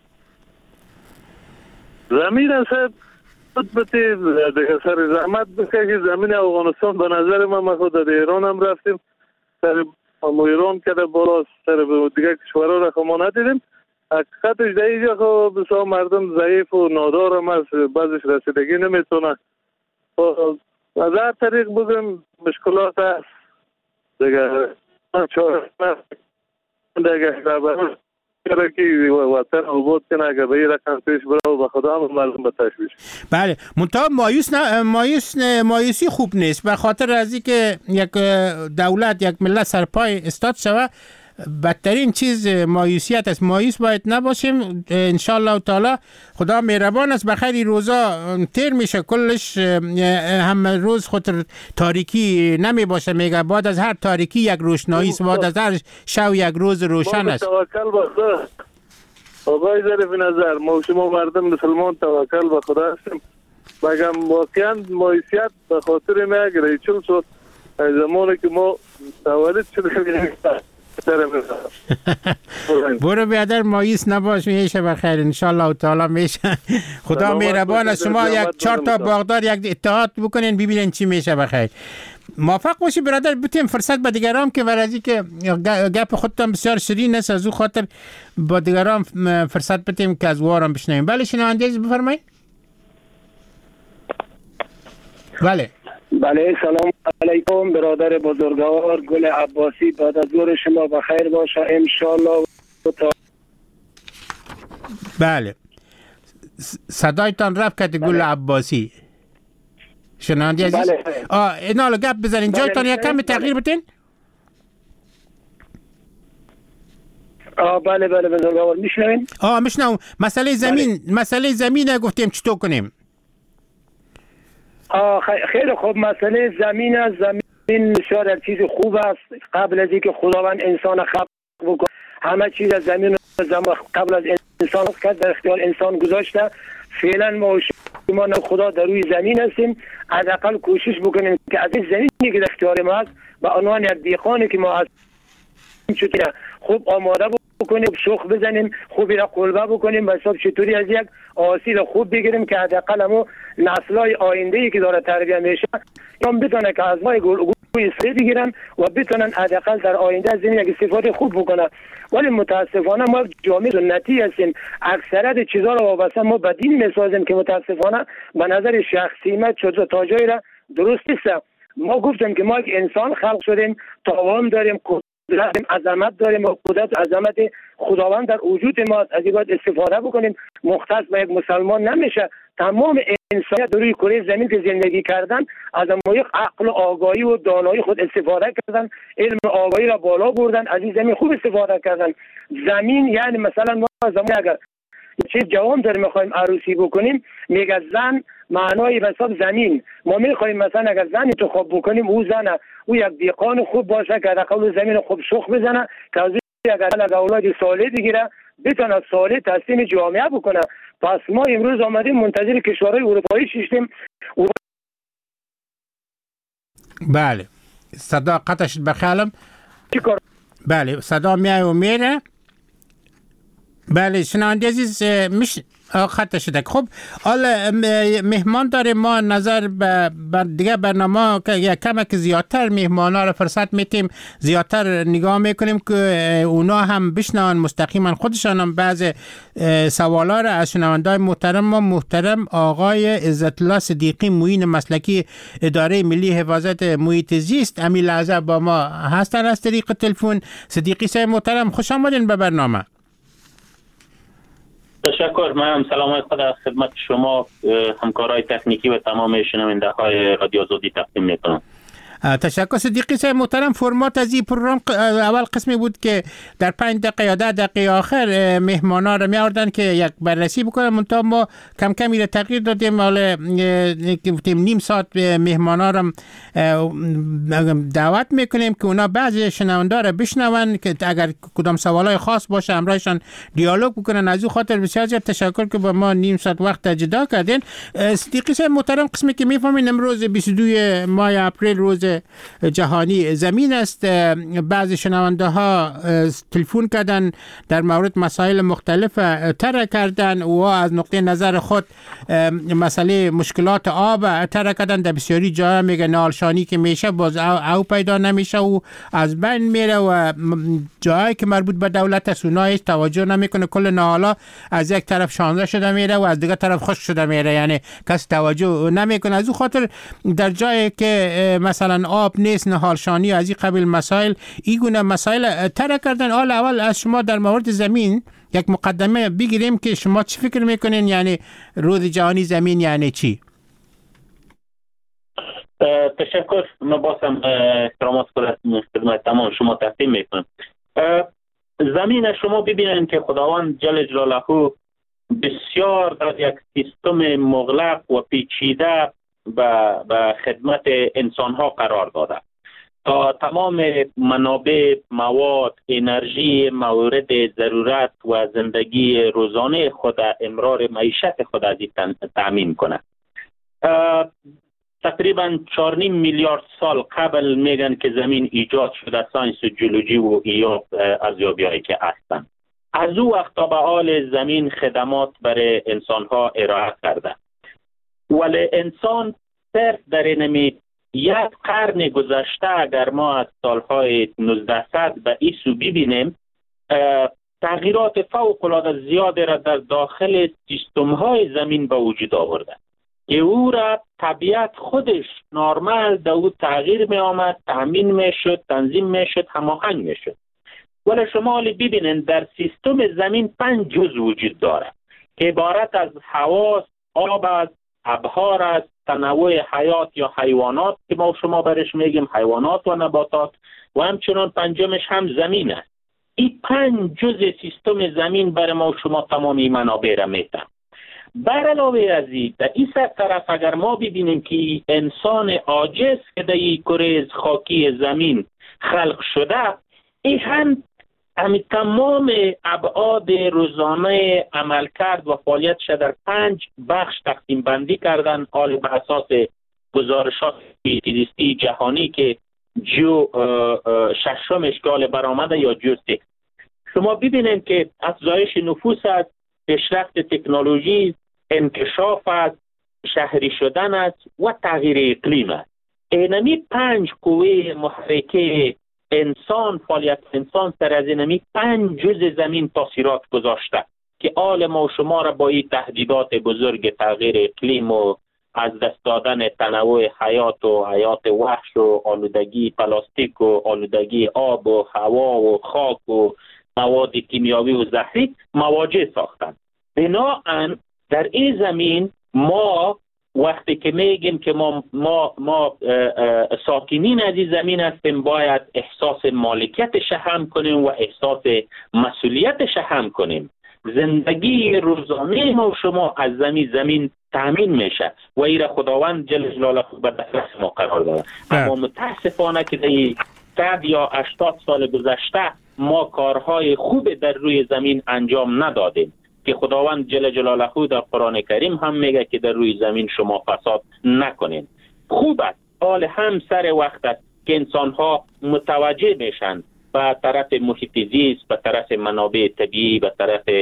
زمین است بته دیگه سر زحمت بکشید. زمین افغانستان به نظر من خود در ایران هم رفتیم، سر ایران که بالا سر دیگه کشورها را ما ندیدیم. حقیقتش در اینجا خب بسیار مردم ضعیف و نادار هم است، بعضش رسیدگی نمیتونه. از هر طریق بگیم مشکلات هست دیگه. دیگه که وطن عبود کنه اگر به این رقم پیش برو به خدا هم مردم به تشویش. بله، منتها مایوسی خوب نیست. به خاطر از اینکه یک دولت یک ملت سرپای استاد شوه، بدترین چیز مایوسیت است. مایوس باید نباشیم. انشالله تعالی خدا مهربان است. بخیر روزا تیر میشه کلش، همه روز خود تاریکی نمی باشه. میگه بعد از هر تاریکی یک روشنایی است، بعد از هر شب یک روز روشن است. توکل به خدا. آقای ظریف نظر، ما شما مردم مسلمان توکل به خدا هستیم. بگم واقعا مایوسیت به خاطر میگره چون شد زمانی که ما تولد شده برو بیادر مایوس نباش، میشه بخیر انشالله تعالی میشه. خدا مهربان است. شما یک 4 تا باغدار یک اتحاد بکنین ببینین چی میشه بخیر. موفق باشی برادر. بتیم فرصت به دیگران که ورزی که گپ خودتان بسیار شیرین است، از او خاطر با دیگران فرصت بتیم که از وارم بشنویم. بله شنونده عزیز بفرمایید. بله سلام علیکم برادر بزرگوار گل عباسی. بعد از ظهر شما بخیر باشه انشالله. بله صدایتان رفت که گل عباسی شنونده عزیز. اینا رو گپ بزنین جایتان یک کم تغییر بتین. بله بزرگوار میشنوین؟ میشنوم. مسئله زمین گفتیم چطور کنیم؟ خیلی خوب. مسئله زمین است. زمین بسیار چیز خوب است. قبل از اینکه خداوند انسان خلق بکنه همه چیز از زمین قبل از انسان کرد در اختیار انسان گذاشته. فعلا ما شما خدا در روی زمین هستیم. حداقل کوشش بکنیم که از این زمینی که در اختیار ما است به عنوان یک دیقانی که ما هستیم خوب آماده بکنیم، شخ بزنیم، خوبی را قلبه بکنیم، به حساب چطوری از یک حاصل خوب بگیریم که حداقل همو نسل‌های آینده‌ای که داره تربیت میشه هم بتونه که از ما گوی استفاده بگیرن و بتونن حداقل در آینده از این یک استفاده خوب بکنن. ولی متاسفانه ما جامعه سنتی هستیم. اکثریت چیزا رو وابسته ما به دین میسازیم که متاسفانه به نظر شخصی ما چیزا تا جایی را درست نیست. ما گفتیم که ما یک انسان خلق شدیم، توان داریم، قدرت عظمت داریم و قدرت عظمت خداوند در وجود ما از این باید استفاده بکنیم. مختص به یک مسلمان نمیشه. تمام انسانیت روی کره زمین که زندگی کردن از یک عقل و آگاهی و دانایی خود استفاده کردن، علم و آگاهی را بالا بردن، از این زمین خوب استفاده کردن. زمین یعنی مثلا ما زمان اگر چه جوان داریم میخوایم عروسی بکنیم میگه زن معنای به حساب زمین. ما میخوایم مثلا اگر زن انتخاب بکنیم او زنه او یک دیقان خوب باشه که در قبل زمین خوب شخ بزنه که از اگر اولاد صالح بگیره بتونه صالح تسلیم جامعه بکنه. پس ما امروز آمدیم منتظر کشورهای اروپایی شدیم. بله صدا قطع شد بخیالم. بله صدا میای و میره. بله شنونده عزیز خط شده. خب حالا مهمان داره، ما نظر به دیگه برنامه که یک کمک زیادتر مهمانا را فرصت میتیم زیادتر نگاه میکنیم که اونا هم بشنون مستقیما خودشان هم بعض سوالا را از شنوندای محترم آقای عزت الله صدیقی معین مسلکی اداره ملی حفاظت محیط زیست همین لحظه با ما هستن از طریق تلفن. صدیقی صاحب محترم خوش آمدین به برنامه. تشکر. من سلام خدا خدمت شما همکارای تکنیکی و تمام شنونده های رادیو آزادی تقدیم میکنم. تشکر صدیقی صاحب محترم. فرمات از این پروگرام اول قسمی بود که در 5 دقیقه یا 10 دقیقه آخر مهمانا رو می آوردن که یک بررسی بکنن، منتها ما کم کم این تغییر دادیم. حالا نیم ساعت مهمانا رو دعوت میکنیم که اونا بعضی شنونده رو بشنون که اگر کدام سوالای خاص باشه همراهشان دیالوگ بکنن. از او خاطر بسیار زیاد تشکر که با ما نیم ساعت وقت جدا کردین. صدیقی صاحب محترم قسمی که میفهمین امروز 22 ماه اپریل روز جهانی زمین است. بعضی شنونده ها تلفن کردن در مورد مسائل مختلف طرح کردن و از نقطه نظر خود مسئله مشکلات آب طرح کردن. در بسیاری جاها میگه نالشانی که میشه باز او پیدا نمیشه و از بین میره و جایی که مربوط به دولت است اونا هیچ توجه نمیکنه. کل نالا از یک طرف شانزده شده میره و از دیگه طرف خشک شده میره، یعنی کس توجه نمیکنه. از او خاطر در جایی که مثلا آب نیست، نهالشانی از این قبیل مسائل، این گونه مسائل طرح کردن. اول از شما در مورد زمین یک مقدمه بگیریم که شما چی فکر میکنین، یعنی روز جهانی زمین یعنی چی؟ تشکر. من بازم احترامات خدمت تمام شما تقدیم میکنم. زمین شما ببینید که خداوند جل جلاله بسیار در یک سیستم مغلق و پیچیده به خدمت انسان ها قرار داده تا تمام منابع، مواد، انرژی مورد ضرورت و زندگی روزانه خود، امرار معیشت خود از تأمین کنه. تقریبا 4.5 میلیارد سال قبل میگن که زمین ایجاد شده، ساینس و جیولوژی و ایاب ارزیابی‌هایی که هستند. از او وقت تا به حال زمین خدمات برای انسان ها ارائه کرده، ولی انسان صرف در اینمی یک قرن گذشته اگر ما از سالهای 1900 به این سو ببینیم تغییرات فوق‌العاده زیاده را در داخل سیستم های زمین به وجود آورده که او را طبیعت خودش نرمال در او تغییر می آمد، تأمین می شد، تنظیم می شد، هماهنگ می شد. ولی شما ببینید در سیستم زمین 5 جزء وجود داره که عبارت از هوا، آب است، ابحار است، تنوع حیات یا حیوانات که ما شما برش میگیم حیوانات و نباتات، و همچنان پنجمش هم زمین است. این 5 جزء سیستم زمین برای ما شما تمامی منابع را میتن. بر علاوه از این در این طرف اگر ما ببینیم که انسان عاجز که در این کره خاکی زمین خلق شده، این هم تمام ابعاد روزانه عملکرد و فعالیتش در 5 بخش تقسیم بندی کردن، حال به اساس گزارشات بی‌تیدیستی جهانی که جو ششمش گال برآمده یا جو 6. شما ببینید که افزایش نفوس است، پیشرفت تکنولوژی، انکشاف است، شهری شدن است و تغییر اقلیم است. اینمی 5 قوه محرکه انسان، فعالیت انسان سر از اینمی 5 جزء زمین تاثیرات گذاشته که آل ما و شما را با این تهدیدات بزرگ تغییر اقلیم و از دست دادن تنوع حیات و حیات وحش و آلودگی پلاستیک و آلودگی آب و هوا و خاک و مواد کیمیاوی و زهری مواجه ساختند. بنابراین در این زمین ما وقتی که میگیم که ما ساکنین از این زمین هستیم، باید احساس مالکیتش هم کنیم و احساس مسئولیتش هم کنیم. زندگی روزانه ما و شما از زمین تامین میشه و این خداوند جل جلاله به دست ما قرار داده. اما متاسفانه که در 100 یا 80 سال گذشته ما کارهای خوب در روی زمین انجام ندادیم که خداوند جل جلاله در قرآن کریم هم میگه که در روی زمین شما فساد نکنین. خوب است، حال هم سر وقت است که انسان ها متوجه میشن به طرف محیط زیست، به طرف منابع طبیعی، به طرف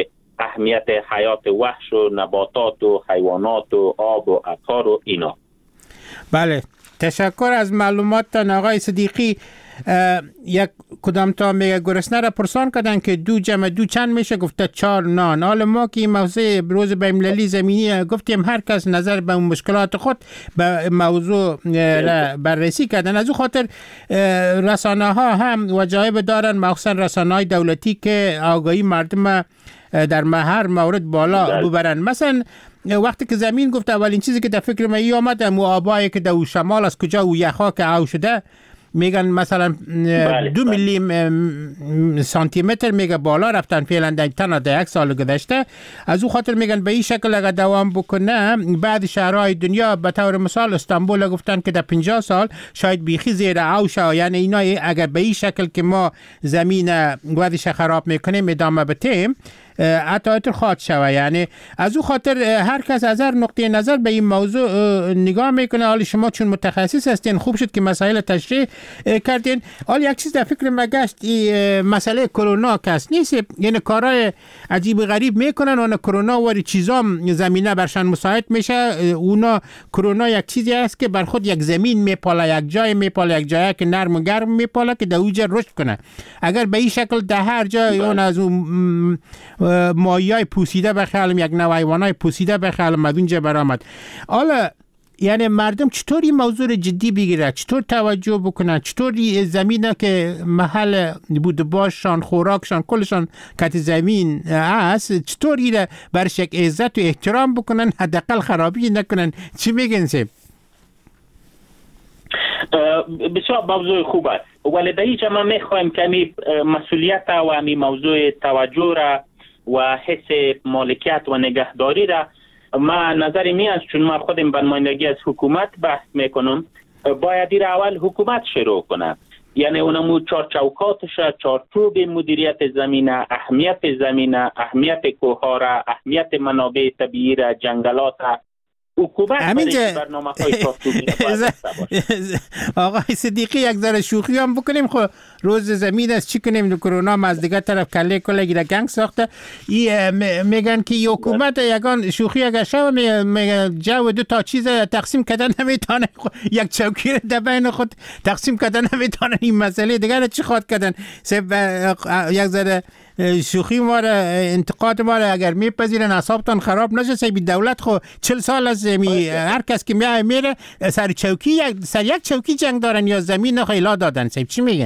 اهمیت حیات وحش و نباتات و حیوانات و آب و ابخار و اینا. بله، تشکر از معلوماتتان آقای صدیقی. یک کدام تا میگه گرسنه را پرسان کردن که 2 جمع 2 چند میشه؟ گفته 4 نان. حالا ما که این موضوع روز بین‌المللی زمینی گفتیم هر کس نظر به مشکلات خود به موضوع را بررسی کردن. از او خاطر رسانه ها هم وجایب دارن، مخصوصا رسانه های دولتی که آگاهی مردم در هر مورد بالا ببرن. مثلا وقتی که زمین گفت اولین چیزی که در فکر من آمد آبایی که در شمال از کجا و یخها که او شده، میگن مثلا 2 میلی سانتی متر میگه بالا رفتن فعلا در 1 سال گذشته. از او خاطر میگن به این شکل اگر دوام بکنه بعد شهرهای دنیا به طور مثال استانبول گفتن که در 50 سال شاید بیخی زیر او شه. یعنی اینا اگر به این شکل که ما زمین وضعش خراب میکنیم ادامه بدیم عطایت خواهد شود. یعنی از او خاطر هر کس از هر نقطه نظر به این موضوع نگاه میکنه. حالا شما چون متخصص هستین خوب شد که مسائل تشریح کردین. حالا یک چیز در فکر ما گشت، مسئله کرونا کس نیست، یعنی کارهای عجیب غریب میکنن و کرونا و چیزا زمینه برشان مساعد میشه. اونا کرونا یک چیزی است که بر خود یک زمین میپاله، یک جای میپاله، یک جایی که نرم و گرم میپاله که در اوجه رشد کنه. اگر به این شکل در هر جای اون از اون ماهیای پوسیده بخیالم، یک نوع حیوانای پوسیده بخیالم از اونجا برآمد. حالا یعنی مردم چطور این موضوع جدی بگیره، چطور توجه بکنن، چطور زمینه که محل بود باششان، خوراکشان، کلشان کت زمین است، چطور ایره برش یک عزت و احترام بکنن، حداقل خرابی نکنن. چی میگن سیب؟ بسیار موضوع خوب است، ولی در اینجا ما میخوایم کمی مسئولیت و همی موضوع توجه را و حس مالکیت و نگهداری را ما نظر می است، چون ما خودم به نمایندگی از حکومت بحث میکنم، باید این اول حکومت شروع کنه. یعنی اونمو چارچوکاتش، چارچوب مدیریت زمینه، اهمیت زمینه، اهمیت کوه را، اهمیت منابع طبیعی را، جنگلات را، حکومت برنامه های چارچوبی آقای صدیقی یک ذره شوخی هم بکنیم. خب روز زمین است، چی کنیم؟ کرونا ما از دیگه طرف کله کلگی را گنگ ساخته. میگن که حکومت یگان شوخی اگر شو میگه جو 2 تا چیز تقسیم کردن نمیتونه، یک چوکی در بین خود تقسیم کردن نمیتونه. این مسئله دیگه چی خواد کردن؟ یک ذره شوخی ما را، انتقاد ما را اگر میپذیرن اعصابتان خراب نشه. سیبی دولت خو 40 سال از هر کس که میره سر یک چوکی جنگ دارن یا زمین خیلا دادن. سیب چی میگن؟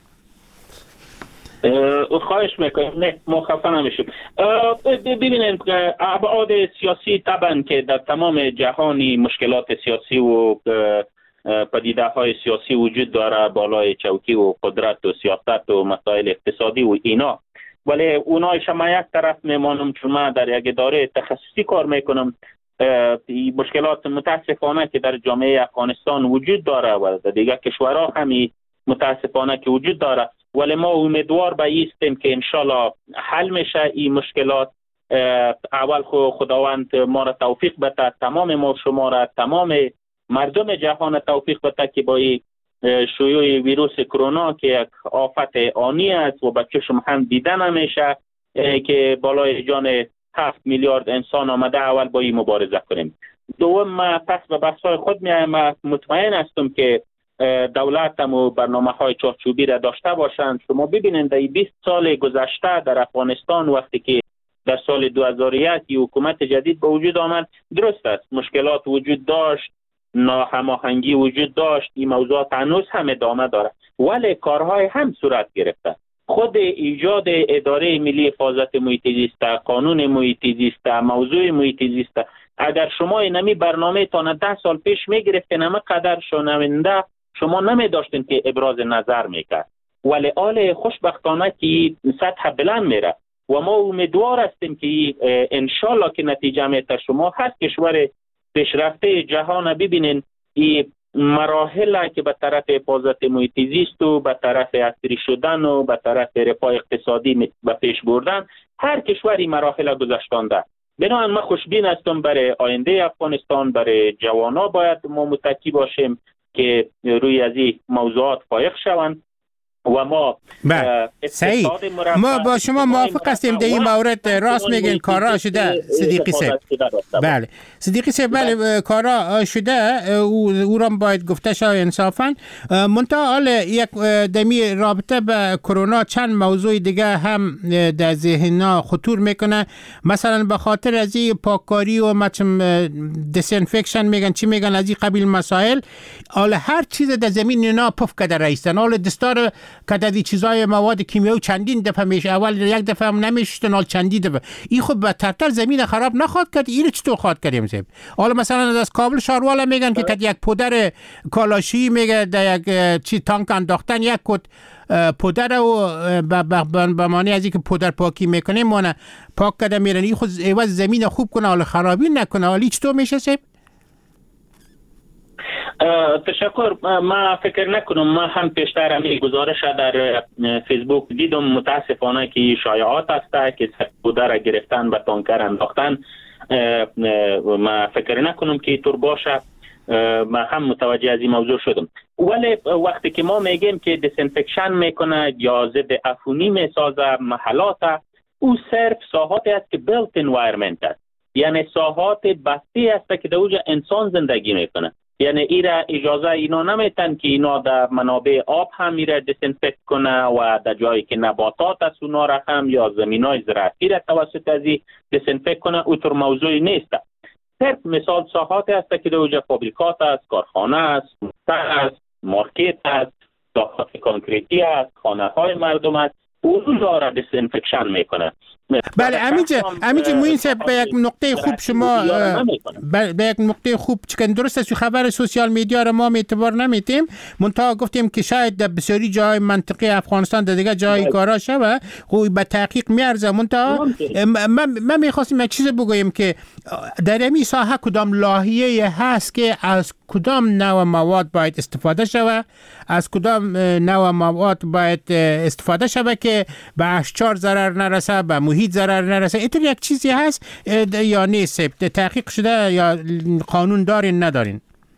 خواهش میکنم، نه ما خفه نمیشیم. ببینید ابعاد سیاسی طبعا که در تمام جهانی مشکلات سیاسی و پدیده های سیاسی وجود داره، بالای چوکی و قدرت و سیاست و مسائل اقتصادی و اینا، ولی اونایش ما یک طرف میمانم چون من در یک اداره تخصصی کار میکنم. مشکلات متاسفانه که در جامعه افغانستان وجود داره و در دیگر کشورها همی متاسفانه که وجود داره، ولی ما امیدوار به ایستیم که انشالله حل میشه این مشکلات. اول خداوند ما را توفیق بده، تمام ما شما را، تمام مردم جهان توفیق بده که با این شیوع ویروس کرونا که یک آفت آنی است و به چشم هم دیده نمیشه که بالای جان 7 میلیارد انسان آمده، اول با این مبارزه کنیم. دوم ما پس به بحث‌های خود میایم، مطمئن هستم که دولت هم برنامه های چارچوبی را داشته باشند. شما ببینید در 20 سال گذشته در افغانستان وقتی که در سال 2001 حکومت جدید به وجود آمد، درست است مشکلات وجود داشت، ناهماهنگی وجود داشت، این موضوعات هنوز هم ادامه داره، ولی کارهای هم صورت گرفته. خود ایجاد اداره ملی حفاظت محیط زیست، قانون محیط زیست، موضوع محیط زیست، اگر شما اینمی برنامه تان 10 سال پیش میگرفتین همه قدر شنونده شما نمی داشتین که ابراز نظر میکرد، ولی آل خوشبختانه که سطح بلند میره و ما امیدوار هستیم که انشالله که نتیجه میته. شما هر کشور پیشرفته جهان ببینین این مراحل که به طرف حفاظت محیط زیست و به طرف عصری شدن و به طرف رفاه اقتصادی به پیش بردن، هر کشوری مراحل گذشتانده. بنابراین من خوشبین هستم برای آینده افغانستان، برای جوانا باید ما متکی باشیم که روی از این موضوعات فائق شوند و ما صحیح ما با شما موافق هستیم در این مورد. راست میگین کارا شده صدیقی صاحب. بله صدیقی صاحب، بله کارا شده او را باید گفته شد انصافا. منتها حال یک دمی رابطه به کرونا چند موضوع دیگه هم در ذهننا خطور میکنه، مثلا به خاطر از این پاککاری و مچم دیسینفکشن میگن چی میگن از این قبیل مسائل. حال هر چیز در زمین اینا پف کده رایستن. حال دستار کده دی چیزای مواد کیمیایی چندین دفعه میشه، اول یک دفعه هم نمیشتن، حال چندین دفعه. این خب بدتر زمین خراب نخواد کرد. این چطور خواد کردیم صاحب؟ حالا مثلا از کابل شاروالا میگن که یک پودر کالاشی میگه در یک چی تانک انداختن، یک کت پودر و به معنی از اینکه پودر پاکی میکنه مونه پاک کرده میرن. این خود عوض زمین خوب کنه حالا خرابی نکنه. حالی چطور میشه صاحب؟ تشکر. ما فکر نکنم. ما هم پیشتر همین گزارش در فیسبوک دیدم، متاسفانه که شایعات است که پودر گرفتن و تانکر انداختن. ما فکر نکنم که اینطور باشه. ما هم متوجه از این موضوع شدم. ولی وقتی که ما میگیم که دیسینفکشن میکنه یا ضد عفونی میسازه محلات، او صرف ساحاتی است که بیلت انوایرمنت است، یعنی ساحات بسته است که در اونجا انسان زندگی میکنه. یعنی ایرا اجازه اینا نمیتن که اینا در منابع آب هم میره دیسینفکت کنه و در جایی که نباتات است اونا را هم یا زمینای زراعتی را توسط ازی دیسینفکت کنه. اوتر موضوعی نیست. صرف مثال ساحات است که در اونجا فابریکات است، کارخانه است، است، مارکت است، ساحات کانکریتی است، خانه های مردم است، اونجا را دیسینفکشن میکنه. بله امیجی موین صاحب به یک نقطه خوب شما به یک نقطه خوب چون درست است خبر سوشیال میدیا را ما اعتبار نمیتیم، منتها گفتیم که شاید در بسیاری جای منطقه افغانستان در دیگه جای کارا شوه خوب به تحقیق میارزه. منتها من میخواستم یک چیز بگویم که در این ساحه کدام لاهیه هست که از کدام نوع مواد باید استفاده شوه، از کدام نوع مواد باید استفاده شوه که به اشجار ضرر نرسه، به محیط ضرر نرسه. اینطور یک چیزی هست یا نیست؟ تحقیق شده یا قانون دارین ندارین؟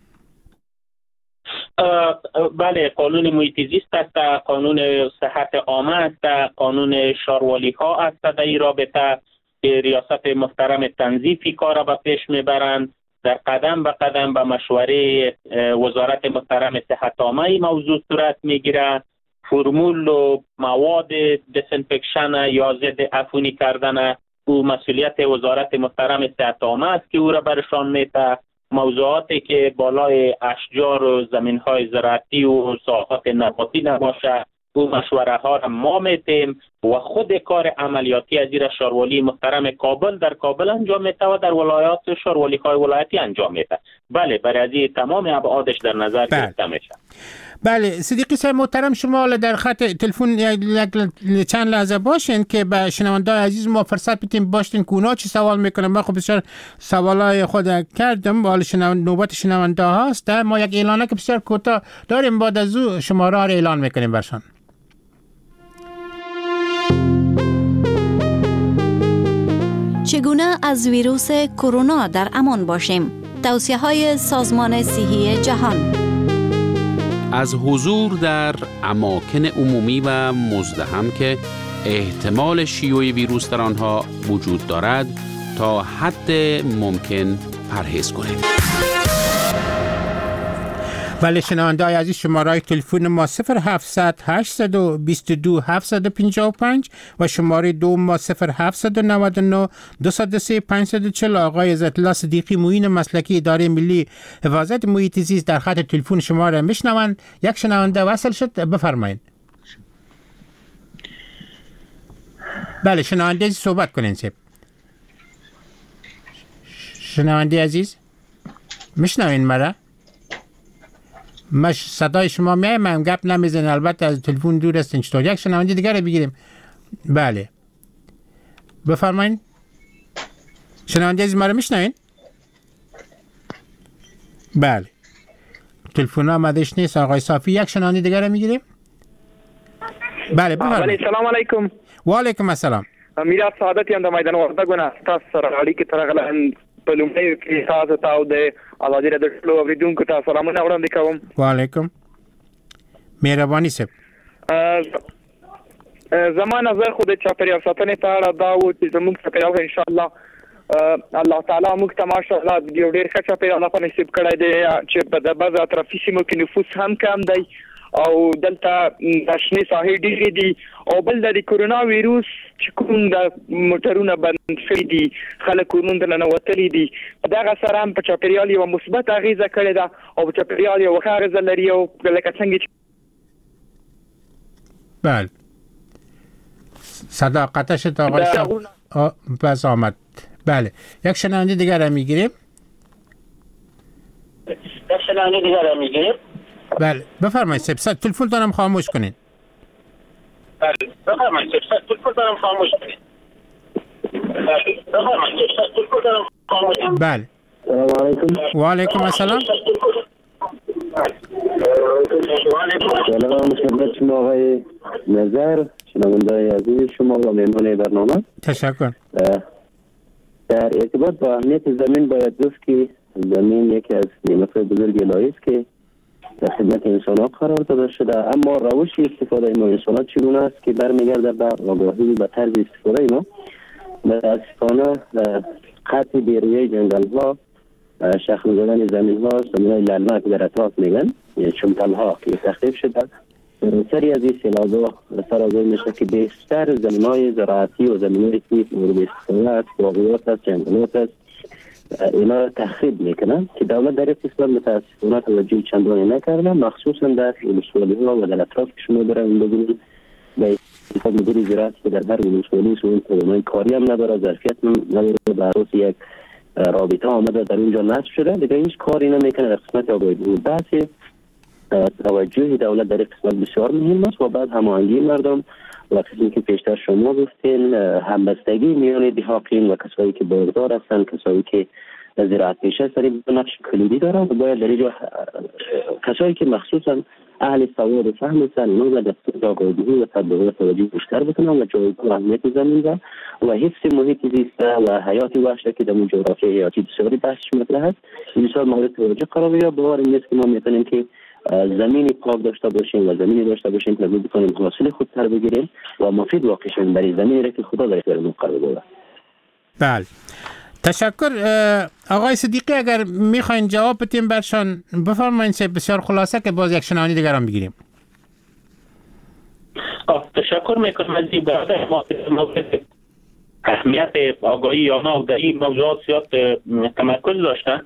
بله قانون محیط زیست است، قانون صحت عامه است، قانون شاروالی ها است. در این رابطه ریاست محترم تنظیفی کار را به پیش میبرند. در قدم به قدم به مشوره وزارت محترم صحت عامه این موضوع صورت میگیره. فرمول و مواد دیسینفکشن یا ضد عفونی کردن او مسئولیت وزارت محترم صحت عامه است که او را برشان میده. موضوعاتی که بالای اشجار و زمین‌های زراعتی و ساحات نباتی نباشه او مشوره ها را ما میتیم و خود کار عملیاتی از این شاروالی محترم کابل در کابل انجام میده و در ولایات شاروالی های ولایتی انجام میده. بله برای از تمام ابعادش در نظر گرفته میشه. بله صدیقی صاحب محترم، شما در خط تلفن چند لحظه باشین که به شنونده‌های عزیز ما فرصت بدیم باشین که اونا چی سوال میکنن. من خب بسیار سوالای خود کردم، حالا نوبت شنونده هاست. ما یک اعلانه که بسیار کوتاه داریم، بعد از او شماره ها رو اعلان میکنیم برشان. چگونه از ویروس کرونا در امان باشیم؟ توصیه‌های سازمان صحی جهان. از حضور در اماکن عمومی و مزدحم که احتمال شیوع ویروس در آنها وجود دارد تا حد ممکن پرهیز کنید. بله شنونده‌های عزیز، شماره تلفن ما 0700 822 755 و شماره دوم ما 0799 203 540. آقای عزت‌الله صدیقی معین مسلکی اداره ملی حفاظت محیط زیست در خط تلفن شما را میشنوند. یک شنونده وصل شد، بفرمایید. بله شنونده عزیز صحبت کنین سیب. شنونده عزیز میشنوین مرا؟ مش صدای شما میاد، من گپ نمیزنم، البته از تلفن دور هستین. چطور؟ یک شنونده دیگر رو بگیریم. بله بفرمایید. شنونده عزیز ما رو میشنوین؟ بله تلفن آمدش نیست آقای صافی. یک شنونده دیگر رو میگیریم. بله بفرمایید. سلام علیکم. و علیکم السلام. میراد سعادت یم د میدان وردګونه تاسو سره اړیکې ترغله په لومړي کې تاسو ته د ازادي رادیو اوریدونکو ته سلامونه وړاندې کوم. و علیکم. مهرباني صاحب. زمان نظر خود چاپیریال ساتنې په اړه دا و چې زموږ چاپیریال ان شاء الله الله تعالی موږ ته ماشاءالله یو ډېر ښه چاپیریال په نصیب کړی دی چې په د بعض اطرافي سیمو کې نفوس هم کم دی او دلته د شنې ساحې ډېرې دي او بل د کرونا ویروس چې کوم د موټرونه بند شوي دي خلک کورونو ته ننوتلي دي دغه سره هم په چاپیریال یوه مثبت اغېزه کړې ده او په چاپیریال یوه ښه اغېزه لري او لکه څنګه بله صداقتش تا آقای بس آمد. بله یک شنونده دیگر هم میگیریم. بله بفرمایید سبسد تلفن دارم خاموش کنین. بله بفرمایید سبسد تلفن دارم خاموش کنین. بله سلام علیکم. و علیکم السلام. سلام خدمت شما آقای نظر، شنونده‌های عزیز شما و مهمان برنامه. تشکر. در ارتباط با اهمیت زمین باید گفت که زمین یکی از نعمت بزرگ الهی است که در خدمت انسان ها قرار داده شده، اما روش استفاده ما انسان ها چگونه است که برمیگرده به آگاهی و طرز استفاده ما. متاسفانه قطع بیرویه جنگل ها، شخم زدن زمین ها، زمین های للمه که در اطراف میگن یعنی چمتل ها که تخریب شده، سری از این سیلاب‌ها سر آگاهی میشه که بیشتر زمین های زراعتی و زمین های که مورد استفاده است، باغیات است، جنگلات است، اینا را تخریب میکنن که دولت در اقتصاد متاسفانه توجه چندانی نکرده، مخصوصا در ولسوالی ها و در اطراف که شما برای ببینید به حساب مدیر زراعت که در هر ولسوالی سوی توانایی کاری هم نداره، ظرفیت هم نداره، به اساس یک رابطه آمده در اونجا نصب شده، دیگه هیچ کاری نمیکنه در قسمت آگاهی. بحث توجه دولت در اقتصاد بسیار مهم است و بعد هماهنگی مردم و قسمی که پیشتر شما گفتین همبستگی میان دهاقین و کسایی که باغدار هستن، کسایی که زراعت پیشه هستن نقش کلیدی دارن و باید در اینجا کسایی که مخصوصا اهل سواد و فهم هستن اونا در آگاهی و تطبیقات توجه بیشتر بکنن و جایگاه اهمیت زمین و حفظ محیط زیست و حیات وحش که در جغرافیای حیاتی بسیاری بحثش مطرح است بسیار مورد توجه قرار بگیره. باور این است که ما میتونیم که زمینی پاک داشته باشیم و زمینی داشته باشیم که بتونیم حاصل خودتر بگیریم و مفید واقع شیم برای زمینی را که خدا در اختیار ما قرار داده. بله تشکر. آقای صدیقی اگر میخواین جواب بدیم برشان بفرمایید، بسیار خلاصه که باز یک شنونده دیگر هم بگیریم. تشکر میکنم از این برادر ما مورد اهمیت آگاهی یا ما در این موضوعات زیاد تمرکز داشتن.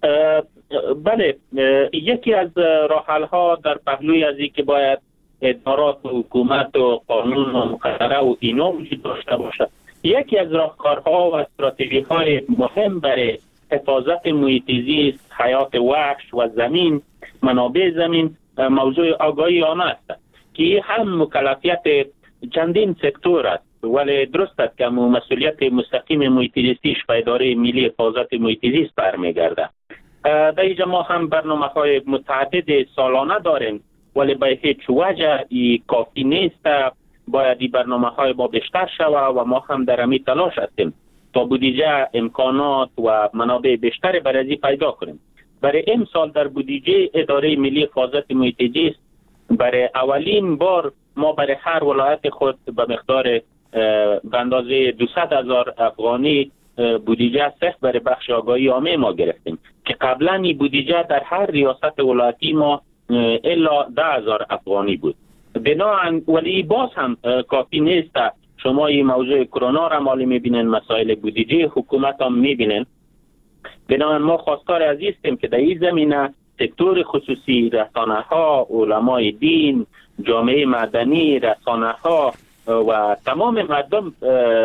بله یکی از راه‌حل‌ها در پهلوی از این که باید ادارات و حکومت و قانون و مقرره و اینا وجود داشته باشد، یکی از راهکارها و استراتژی‌های مهم برای حفاظت محیط زیست، حیات وحش و زمین، منابع زمین موضوع آگاهی آنها است که هم مکلفیت چندین سکتور است، ولی درست است که مسئولیت مستقیم محیط زیستیش به اداره ملی حفاظت محیط زیست برمیگرده. در اینجا ما هم برنامه‌های متعدد سالانه داریم ولی به هیچ وجه کافی نیست، باید این برنامه‌های ما بیشتر شود و ما هم در همین تلاش هستیم تا بودجه، امکانات و منابع بیشتری برای این پیدا کنیم. برای امسال در بودجه اداره ملی حفاظت محیط زیست برای اولین بار ما برای هر ولایت خود به مقدار به اندازه 200,000 افغانی بودجه صرف برای بخش آگاهی عامه ما گرفتیم که قبلا این بودجه در هر ریاست ولایتی ما الا 10,000 افغانی بود. بنابراین ولی باز هم کافی نیست. شما این موضوع کرونا را مالی میبینن، مسائل بودجه حکومت هم میبینن. بنابراین ما خواستار عزیز هستیم که در این زمینه سکتور خصوصی، رسانه ها، علمای دین، جامعه مدنی، رسانه ها و تمام مردم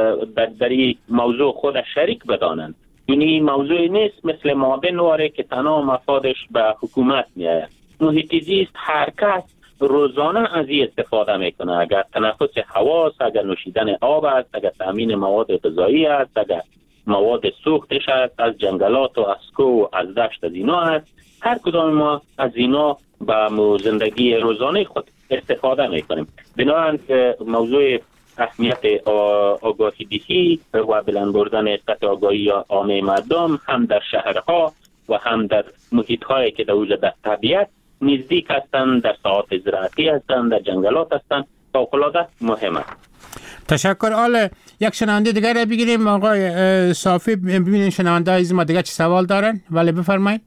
در این موضوع خود شریک بدانند. این موضوع نیست مثل معادن واره که تنها مفادش به حکومت میآید. محیط زیست هر کس روزانه از این استفاده میکنه، اگر تنفس هوا است، اگر نوشیدن آب است، اگر تامین مواد غذایی است، اگر مواد سوختش است، از جنگلات و از کوه و از دشت از اینا است. هر کدام ما از اینا به زندگی روزانه خود استفاده میکنیم. بنابراین موضوع اهمیت آگاهی دهی و بلند بردن سطح آگاهی عامه مردم هم در شهرها و هم در محیط هایی که در طبیعت نزدیک هستند، در ساحات زراعتی هستند، در جنگلات هستند، فوق‌العاده مهم است. تشکر. حالا یک شنونده دیگر را بگیریم. آقای صافی، ببینید شنونده های ما دیگر چه سوال دارن. ولی بفرمایید.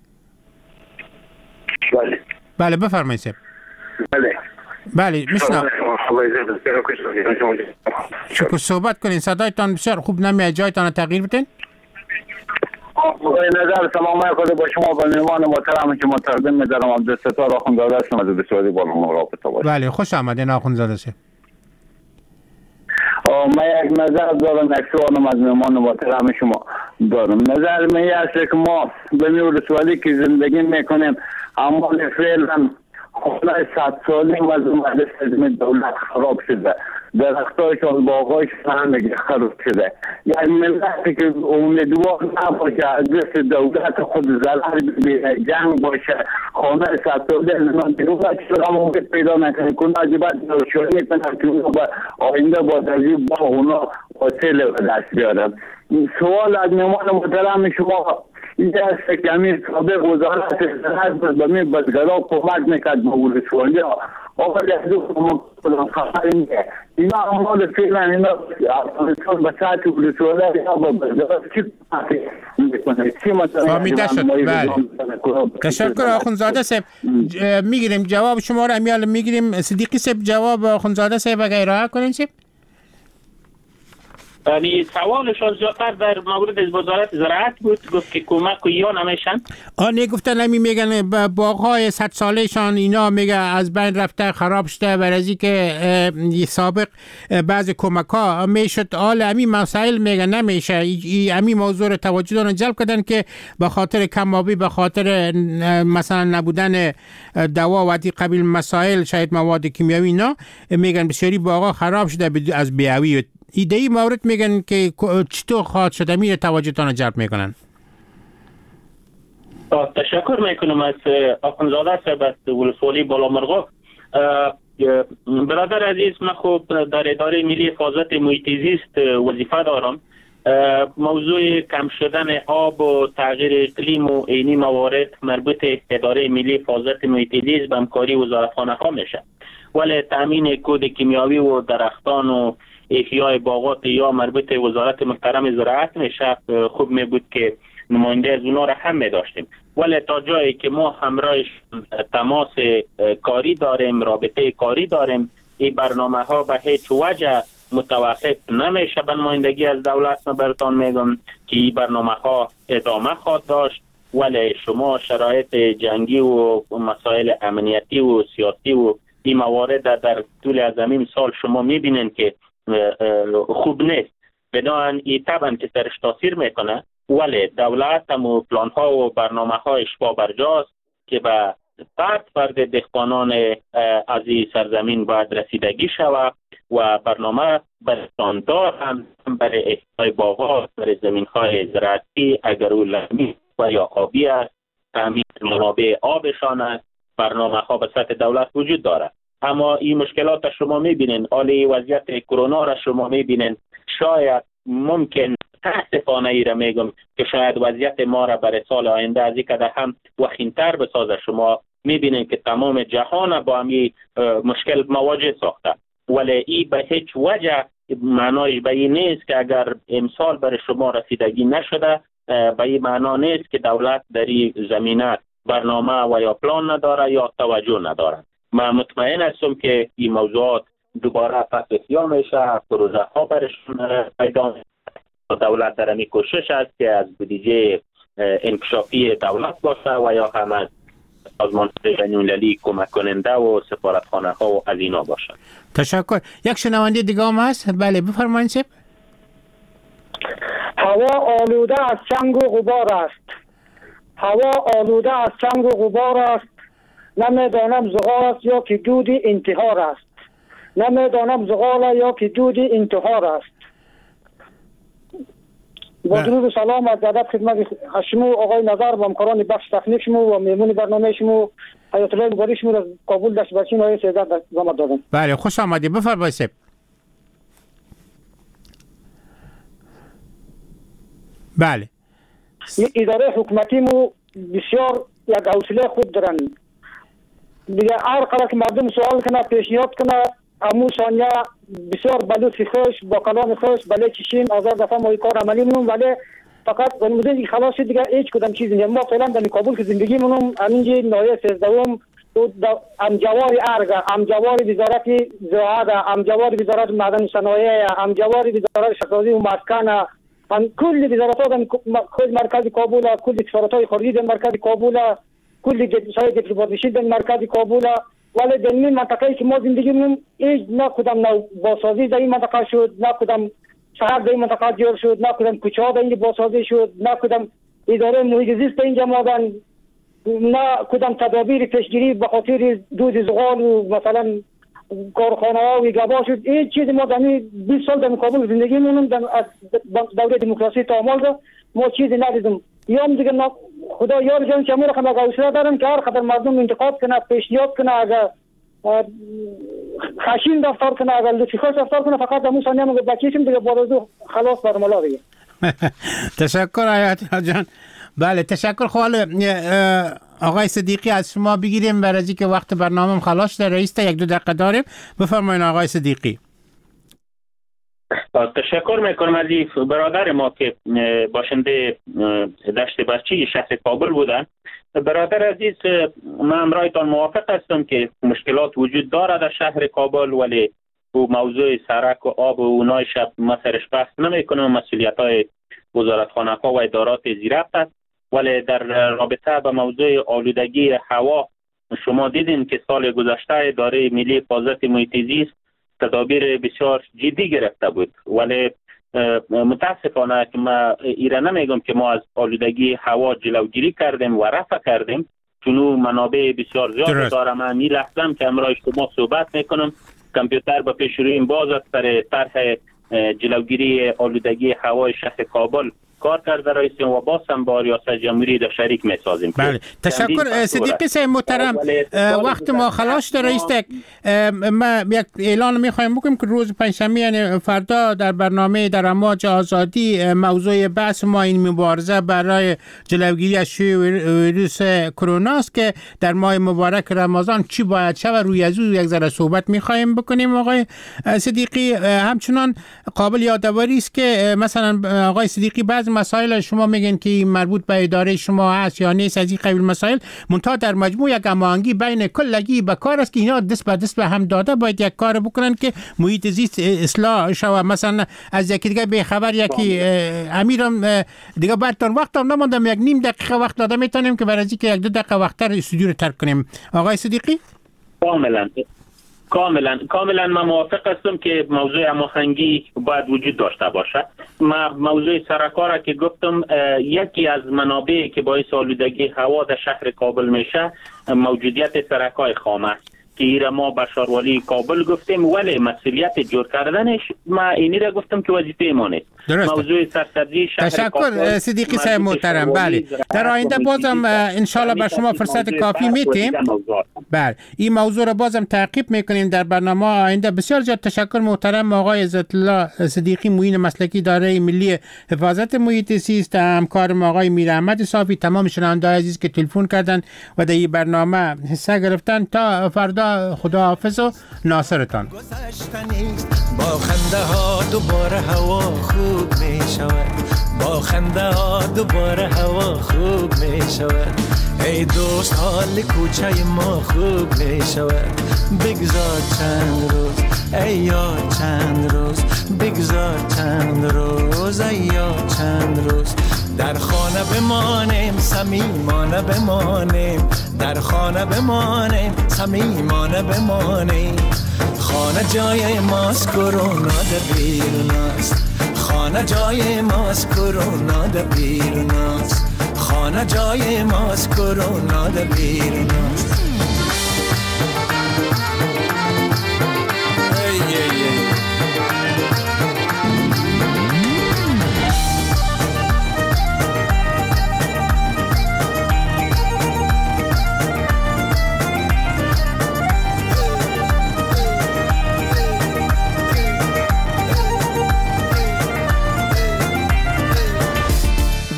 بله بفرمایید سب. بله میشنم. شکر، صحبت کنین. صدایتان بسیار خوب نمیاد. جایتان تغییر بدین. نظر سلام خود با شما و مهمان محترم که متقدم می‌دارم. عبدالستار آخوندزاده هستم از بسیاری بالا رابطه باشم. بله خوش آمدین آخوندزاده سه. من یک نظر دارم، یک سوالم از مهمان محترم شما دارم. نظر من این است که ما به ولسوالی که زندگی میکنیم اعمال فعلا خونه 100 سالی و مدرسه دولت خراب شده، درختایشان باغایشان همه خراب شده. یعنی ملتی که امیدوار نباشه از دست دولت خود ضرر ببینه، جنگ باشه، خانه 100 سالی من دولت چرا موقع پیدا نکنه کنه عجیبت روشانی کنه که اونا با آینده با تجیب با اونا وسیله به دست بیارن. سوال از مهمان محترم شما این است که همین سابق وزارت زراعت به می بزگرها کمک میکرد به ولسوالی ها. آقا لحظه کمک خبر اینه اینا اعمال فعلا اینا افغانستان به سطح ولسوالی ها با بزگرها چی کمک میکنه؟ چی مثلا؟ تشکر آخوندزاده صاحب. میگیریم جواب شما را امیال میگیریم. صدیقی صاحب جواب آخوندزاده صاحب اگر ارائه کنین صاحب. یعنی سوالشان زیادتر در مورد وزارت زراعت بود، گفت که کمک یا نمیشن. آنه گفتن نمی میگن باغ‌های 100 سالهشان اینا میگه از بین رفته خراب شده برای که سابق بعض کمک‌ها میشد. حال همین مسائل میگه نمیشه. همین موضوع رو توجه دارن جلب کردن که به خاطر کم‌آبی، به خاطر مثلا نبودن دوا و دی قبیل مسائل شاید مواد کیمیایی اینا میگن بسیاری باغ‌ها خراب شده از بیاوی. ایده‌ای مورد میگن که چطور خواهد شده میره توجهتان جلب میکنن. تشکر میکنم از آخوندزاده صاحب از ولسوالی بالامرغاب. برادر عزیز، من خوب در اداره ملی حفاظت محیط زیست وظیفه دارم. موضوع کم شدن آب و تغییر اقلیم و عینی موارد مربوط اداره ملی حفاظت محیط زیست به همکاری وزارتخانه ها میشه، ولی تامین کود کیمیاوی و درختان و احیای باغات یا مربوط وزارت محترم زراعت میشه. خوب می بود که نماینده از اونا را هم می داشتیم، ولی تا جایی که ما همراهش تماس کاری داریم، رابطه کاری داریم، این برنامه ها به هیچ وجه متوقف نمیشه. به نمایندگی از دولت ما براتون میگم که این برنامه ها ادامه خواهد داشت، ولی شما شرایط جنگی و مسائل امنیتی و سیاسی و این موارد در طول از همین سال شما میبینین که خوب نیست. بدان این طبعا که سرش تاثیر میکنه، ولی دولت هم پلان ها و برنامه هایش برجاست که به فرد دهقانان از این سرزمین باید رسیدگی شود و برنامه برستاندار هم برای احیای باغات، برای زمین های زراعتی اگر او لمی و یا آبی است، تامین منابع آبشان است. برنامه ها به سطح دولت وجود دارد، اما این مشکلات شما میبینین. حالی وضعیت کرونا را شما میبینین. شاید ممکن تاسفانه ای را میگم که شاید وضعیت ما را برای سال آینده از این قدر هم وخیم‌تر بسازه. شما میبینین که تمام جهان با همین مشکل مواجه ساخته، ولی این به هیچ وجه معنایش به این نیست که اگر امسال برای شما رسیدگی نشده، به این معنا نیست که دولت در این زمینه برنامه و یا پلان نداره یا توجه نداره. من مطمئن هستم که این موضوعات دوباره پس احیا میشه، پروژه ها برشون پیدا میشه. دولت در همی کوشش است که از بودجه انکشافی دولت باشه و یا هم از سازمان بین‌المللی کمک کننده و سفارتخانه ها و از اینا باشه. تشکر. یک شنونده دیگه هم هست. بله بفرمایید سب. هوا آلوده از چنگ و غبار است. هوا آلوده از چنگ و غبار است. نمیدانم زغال است یا که دود انتحار است. نمیدانم زغال یا که دود انتحار است. با درود و سلام از ادب خدمت شما آقای نظر و همکاران بخش تکنیک شما و مهمون برنامه شما حیات الله مبارک شما را قبول داشته باشین و سعادت زحمت دادم. بله خوش آمدید. بفرمایید سب. بله. اداره حکومتی مو بسیار یک حوصله خوب دارن. دیگه هر قدر که مردم سوال کنه، پیشنهاد کنه، امو ثانیه بسیار بلوط خوش با کلام خوش بله چشیم آزار دفعه ما کار عملی منم ولی فقط ونموزه خلاص شد دیگه هیچ کدام چیزی نیست. ما فعلا در کابل که زندگی منم همینجا نایه 13 امجوار ارگ امجوار وزارت زراعت امجوار وزارت معدن صنایع امجوار وزارت شهرداری و مسکن هم کل وزارت‌ها در خود مرکز کابل کل سفارت‌های خارجی در مرکز کابل کل جلسه‌های دیپلماتیکی در مرکز کابل ولی در این منطقه‌ای که ما زندگی منم هیچ نه کدام نو بازسازی در این منطقه شد نه کدام شهر در این منطقه جور شد نه کدام کوچه‌ها در این بازسازی شد نه کدام اداره محیط زیست اینجا مادن نه کدام تدابیر پیشگیری به خاطر دود زغال و مثلا کارخانه‌ها و گبا شد. این چیز ما در 20 سال در کابل زندگی مونم در دوره دموکراسی تعامل ده ما چیزی ندیدم. یا دیگه خدا یار جان که امور خدمت حوصله دارم که هر خدمت مردم انتقاد کنه پیشنهاد کنه اگر خشین رفتار کنه اگر لطفی خوش رفتار کنه فقط همون ثانیه ما بچیشیم دیگه بارزو خلاص برمالا دیگه. تشکر آیت جان. بله تشکر. خواهل آقای صدیقی از شما بگیریم برای اینکه وقت برنامه خلاص در رئیس 1-2 دقیقه داریم. بفرمایید آقای صدیقی. تشکر میکنم از برادر ما که باشنده دشت برچی شهر کابل بودن. برادر عزیز من امرایتان موافق هستم که مشکلات وجود دارد در شهر کابل ولی او موضوع سرک و آب و اونای شب ما سرش بحث نمی کنم. مسئولیت های وزارتخانه ها و ادارات زیربط است ولی در رابطه به موضوع آلودگی هوا شما دیدین که سال گذشته اداره ملی حفاظت محیط زیست تدابیر بسیار جدی گرفته بود ولی متاسفانه که ما ایره نمیگم که ما از آلودگی هوا جلوگیری کردیم و رفع کردیم چون منابع بسیار زیاد داره. من می لحظم که امروز شما صحبت میکنم کامپیوتر به پیش رویم باز است سر طرح جلوگیری آلودگی هوای شهر کابل کار کرده رئیسیم و باز هم با ریاست جمهوری در شریک میسازیم. بله تشکر صدیقی صاحب محترم. وقت ما خلاص در رئیس ما یک اعلان میخوایم بکنیم که روز پنجشنبه یعنی فردا در برنامه در امواج آزادی موضوع بحث ما این مبارزه برای جلوگیری از شیوع ویروس کرونا است که در ماه مبارک رمضان چی باید شود روی از یک ذره صحبت میخوایم بکنیم. آقای صدیقی همچنان قابل یادآوری است که مثلا آقای صدیقی بعض مسائل شما میگن که مربوط به اداره شما هست یا نیست از این قبیل مسائل منتها در مجموع یک هماهنگی بین کلگی به کار است که اینا دست به دست به هم داده باید یک کار بکنن که محیط زیست اصلاح شود. مثلا از یکی دیگه به خبر یکی امیرم دیگه براتون وقت هم نموندم یک نیم دقیقه وقت داده میتونیم که برای اینکه 1-2 دقیقه وقتتر استودیو رو ترک کنیم. آقای صدیقی کاملا من موافق هستم که موضوع هماهنگی باید وجود داشته باشد. ما موضوع سرکار که گفتم یکی از منابعی که باعث آلودگی هوا در شهر کابل میشه موجودیت سرکای خام است که ایره ما بشاروالی کابل گفتیم ولی مسئولیت جور کردنش ما اینی را گفتم که وظیفه ما نیست. موضوع سرسبزی شهر تشکر صدیقی صاحب محترم. بله در آینده بازم انشالله به شما فرصت کافی میتیم. بله این موضوع را بازم تعقیب میکنیم در برنامه آینده. بسیار زیاد تشکر محترم آقای عزت الله صدیقی معین مسلکی اداره ملی حفاظت محیط زیست، همکارم آقای میر احمد صافی، تمام شنوندگان عزیز که تلفن کردن و در این برنامه حصه گرفتن. تا فردا خداحافظ و ناصرتان. با خنده ها دوباره هوا خوب می شود، با خنده ها دوباره هوا خوب می شود. ای دوست حال کوچه ما خوب می شود. بگذار چند روز ای یار چند روز، بگذار چند روز ای یار چند روز. در خانه بمانیم صمیمانه بمانیم، در خانه بمانیم صمیمانه بمانیم. خانه جای ماست کرونا در بیرون است، خانه جای ماست کرونا در بیرون است، خانه جای ماست کرونا در بیرون است.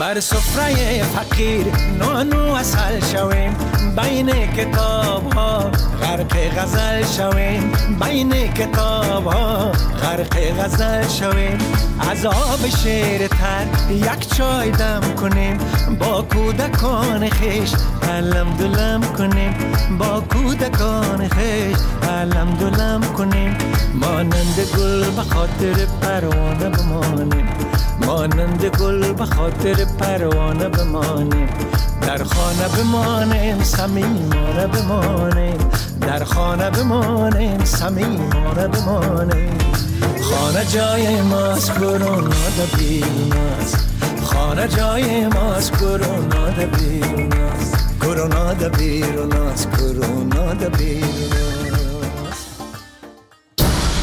بر سفره فقیر نان و عسل شویم، بین کتاب ها غرق غزل شویم، بین کتاب ها غرق غزل شویم. از آب شیر تر یک چای دم کنیم، با کودکان خیش علم دلم کنیم، با کودکان خیش علم دلم کنیم. مانند گل به خاطر پروانه بمانیم، مانند گل به خاطر پروانه بمانیم. در خانه بمانیم صمیمانه بمانیم، در خانه بمانیم صمیمانه بمانیم. خانه جای ماست کرونا ده بیرون است، خانه جای ماست کرونا ده بیرون است، کرونا ده بیرون است، کرونا ده بیرون است.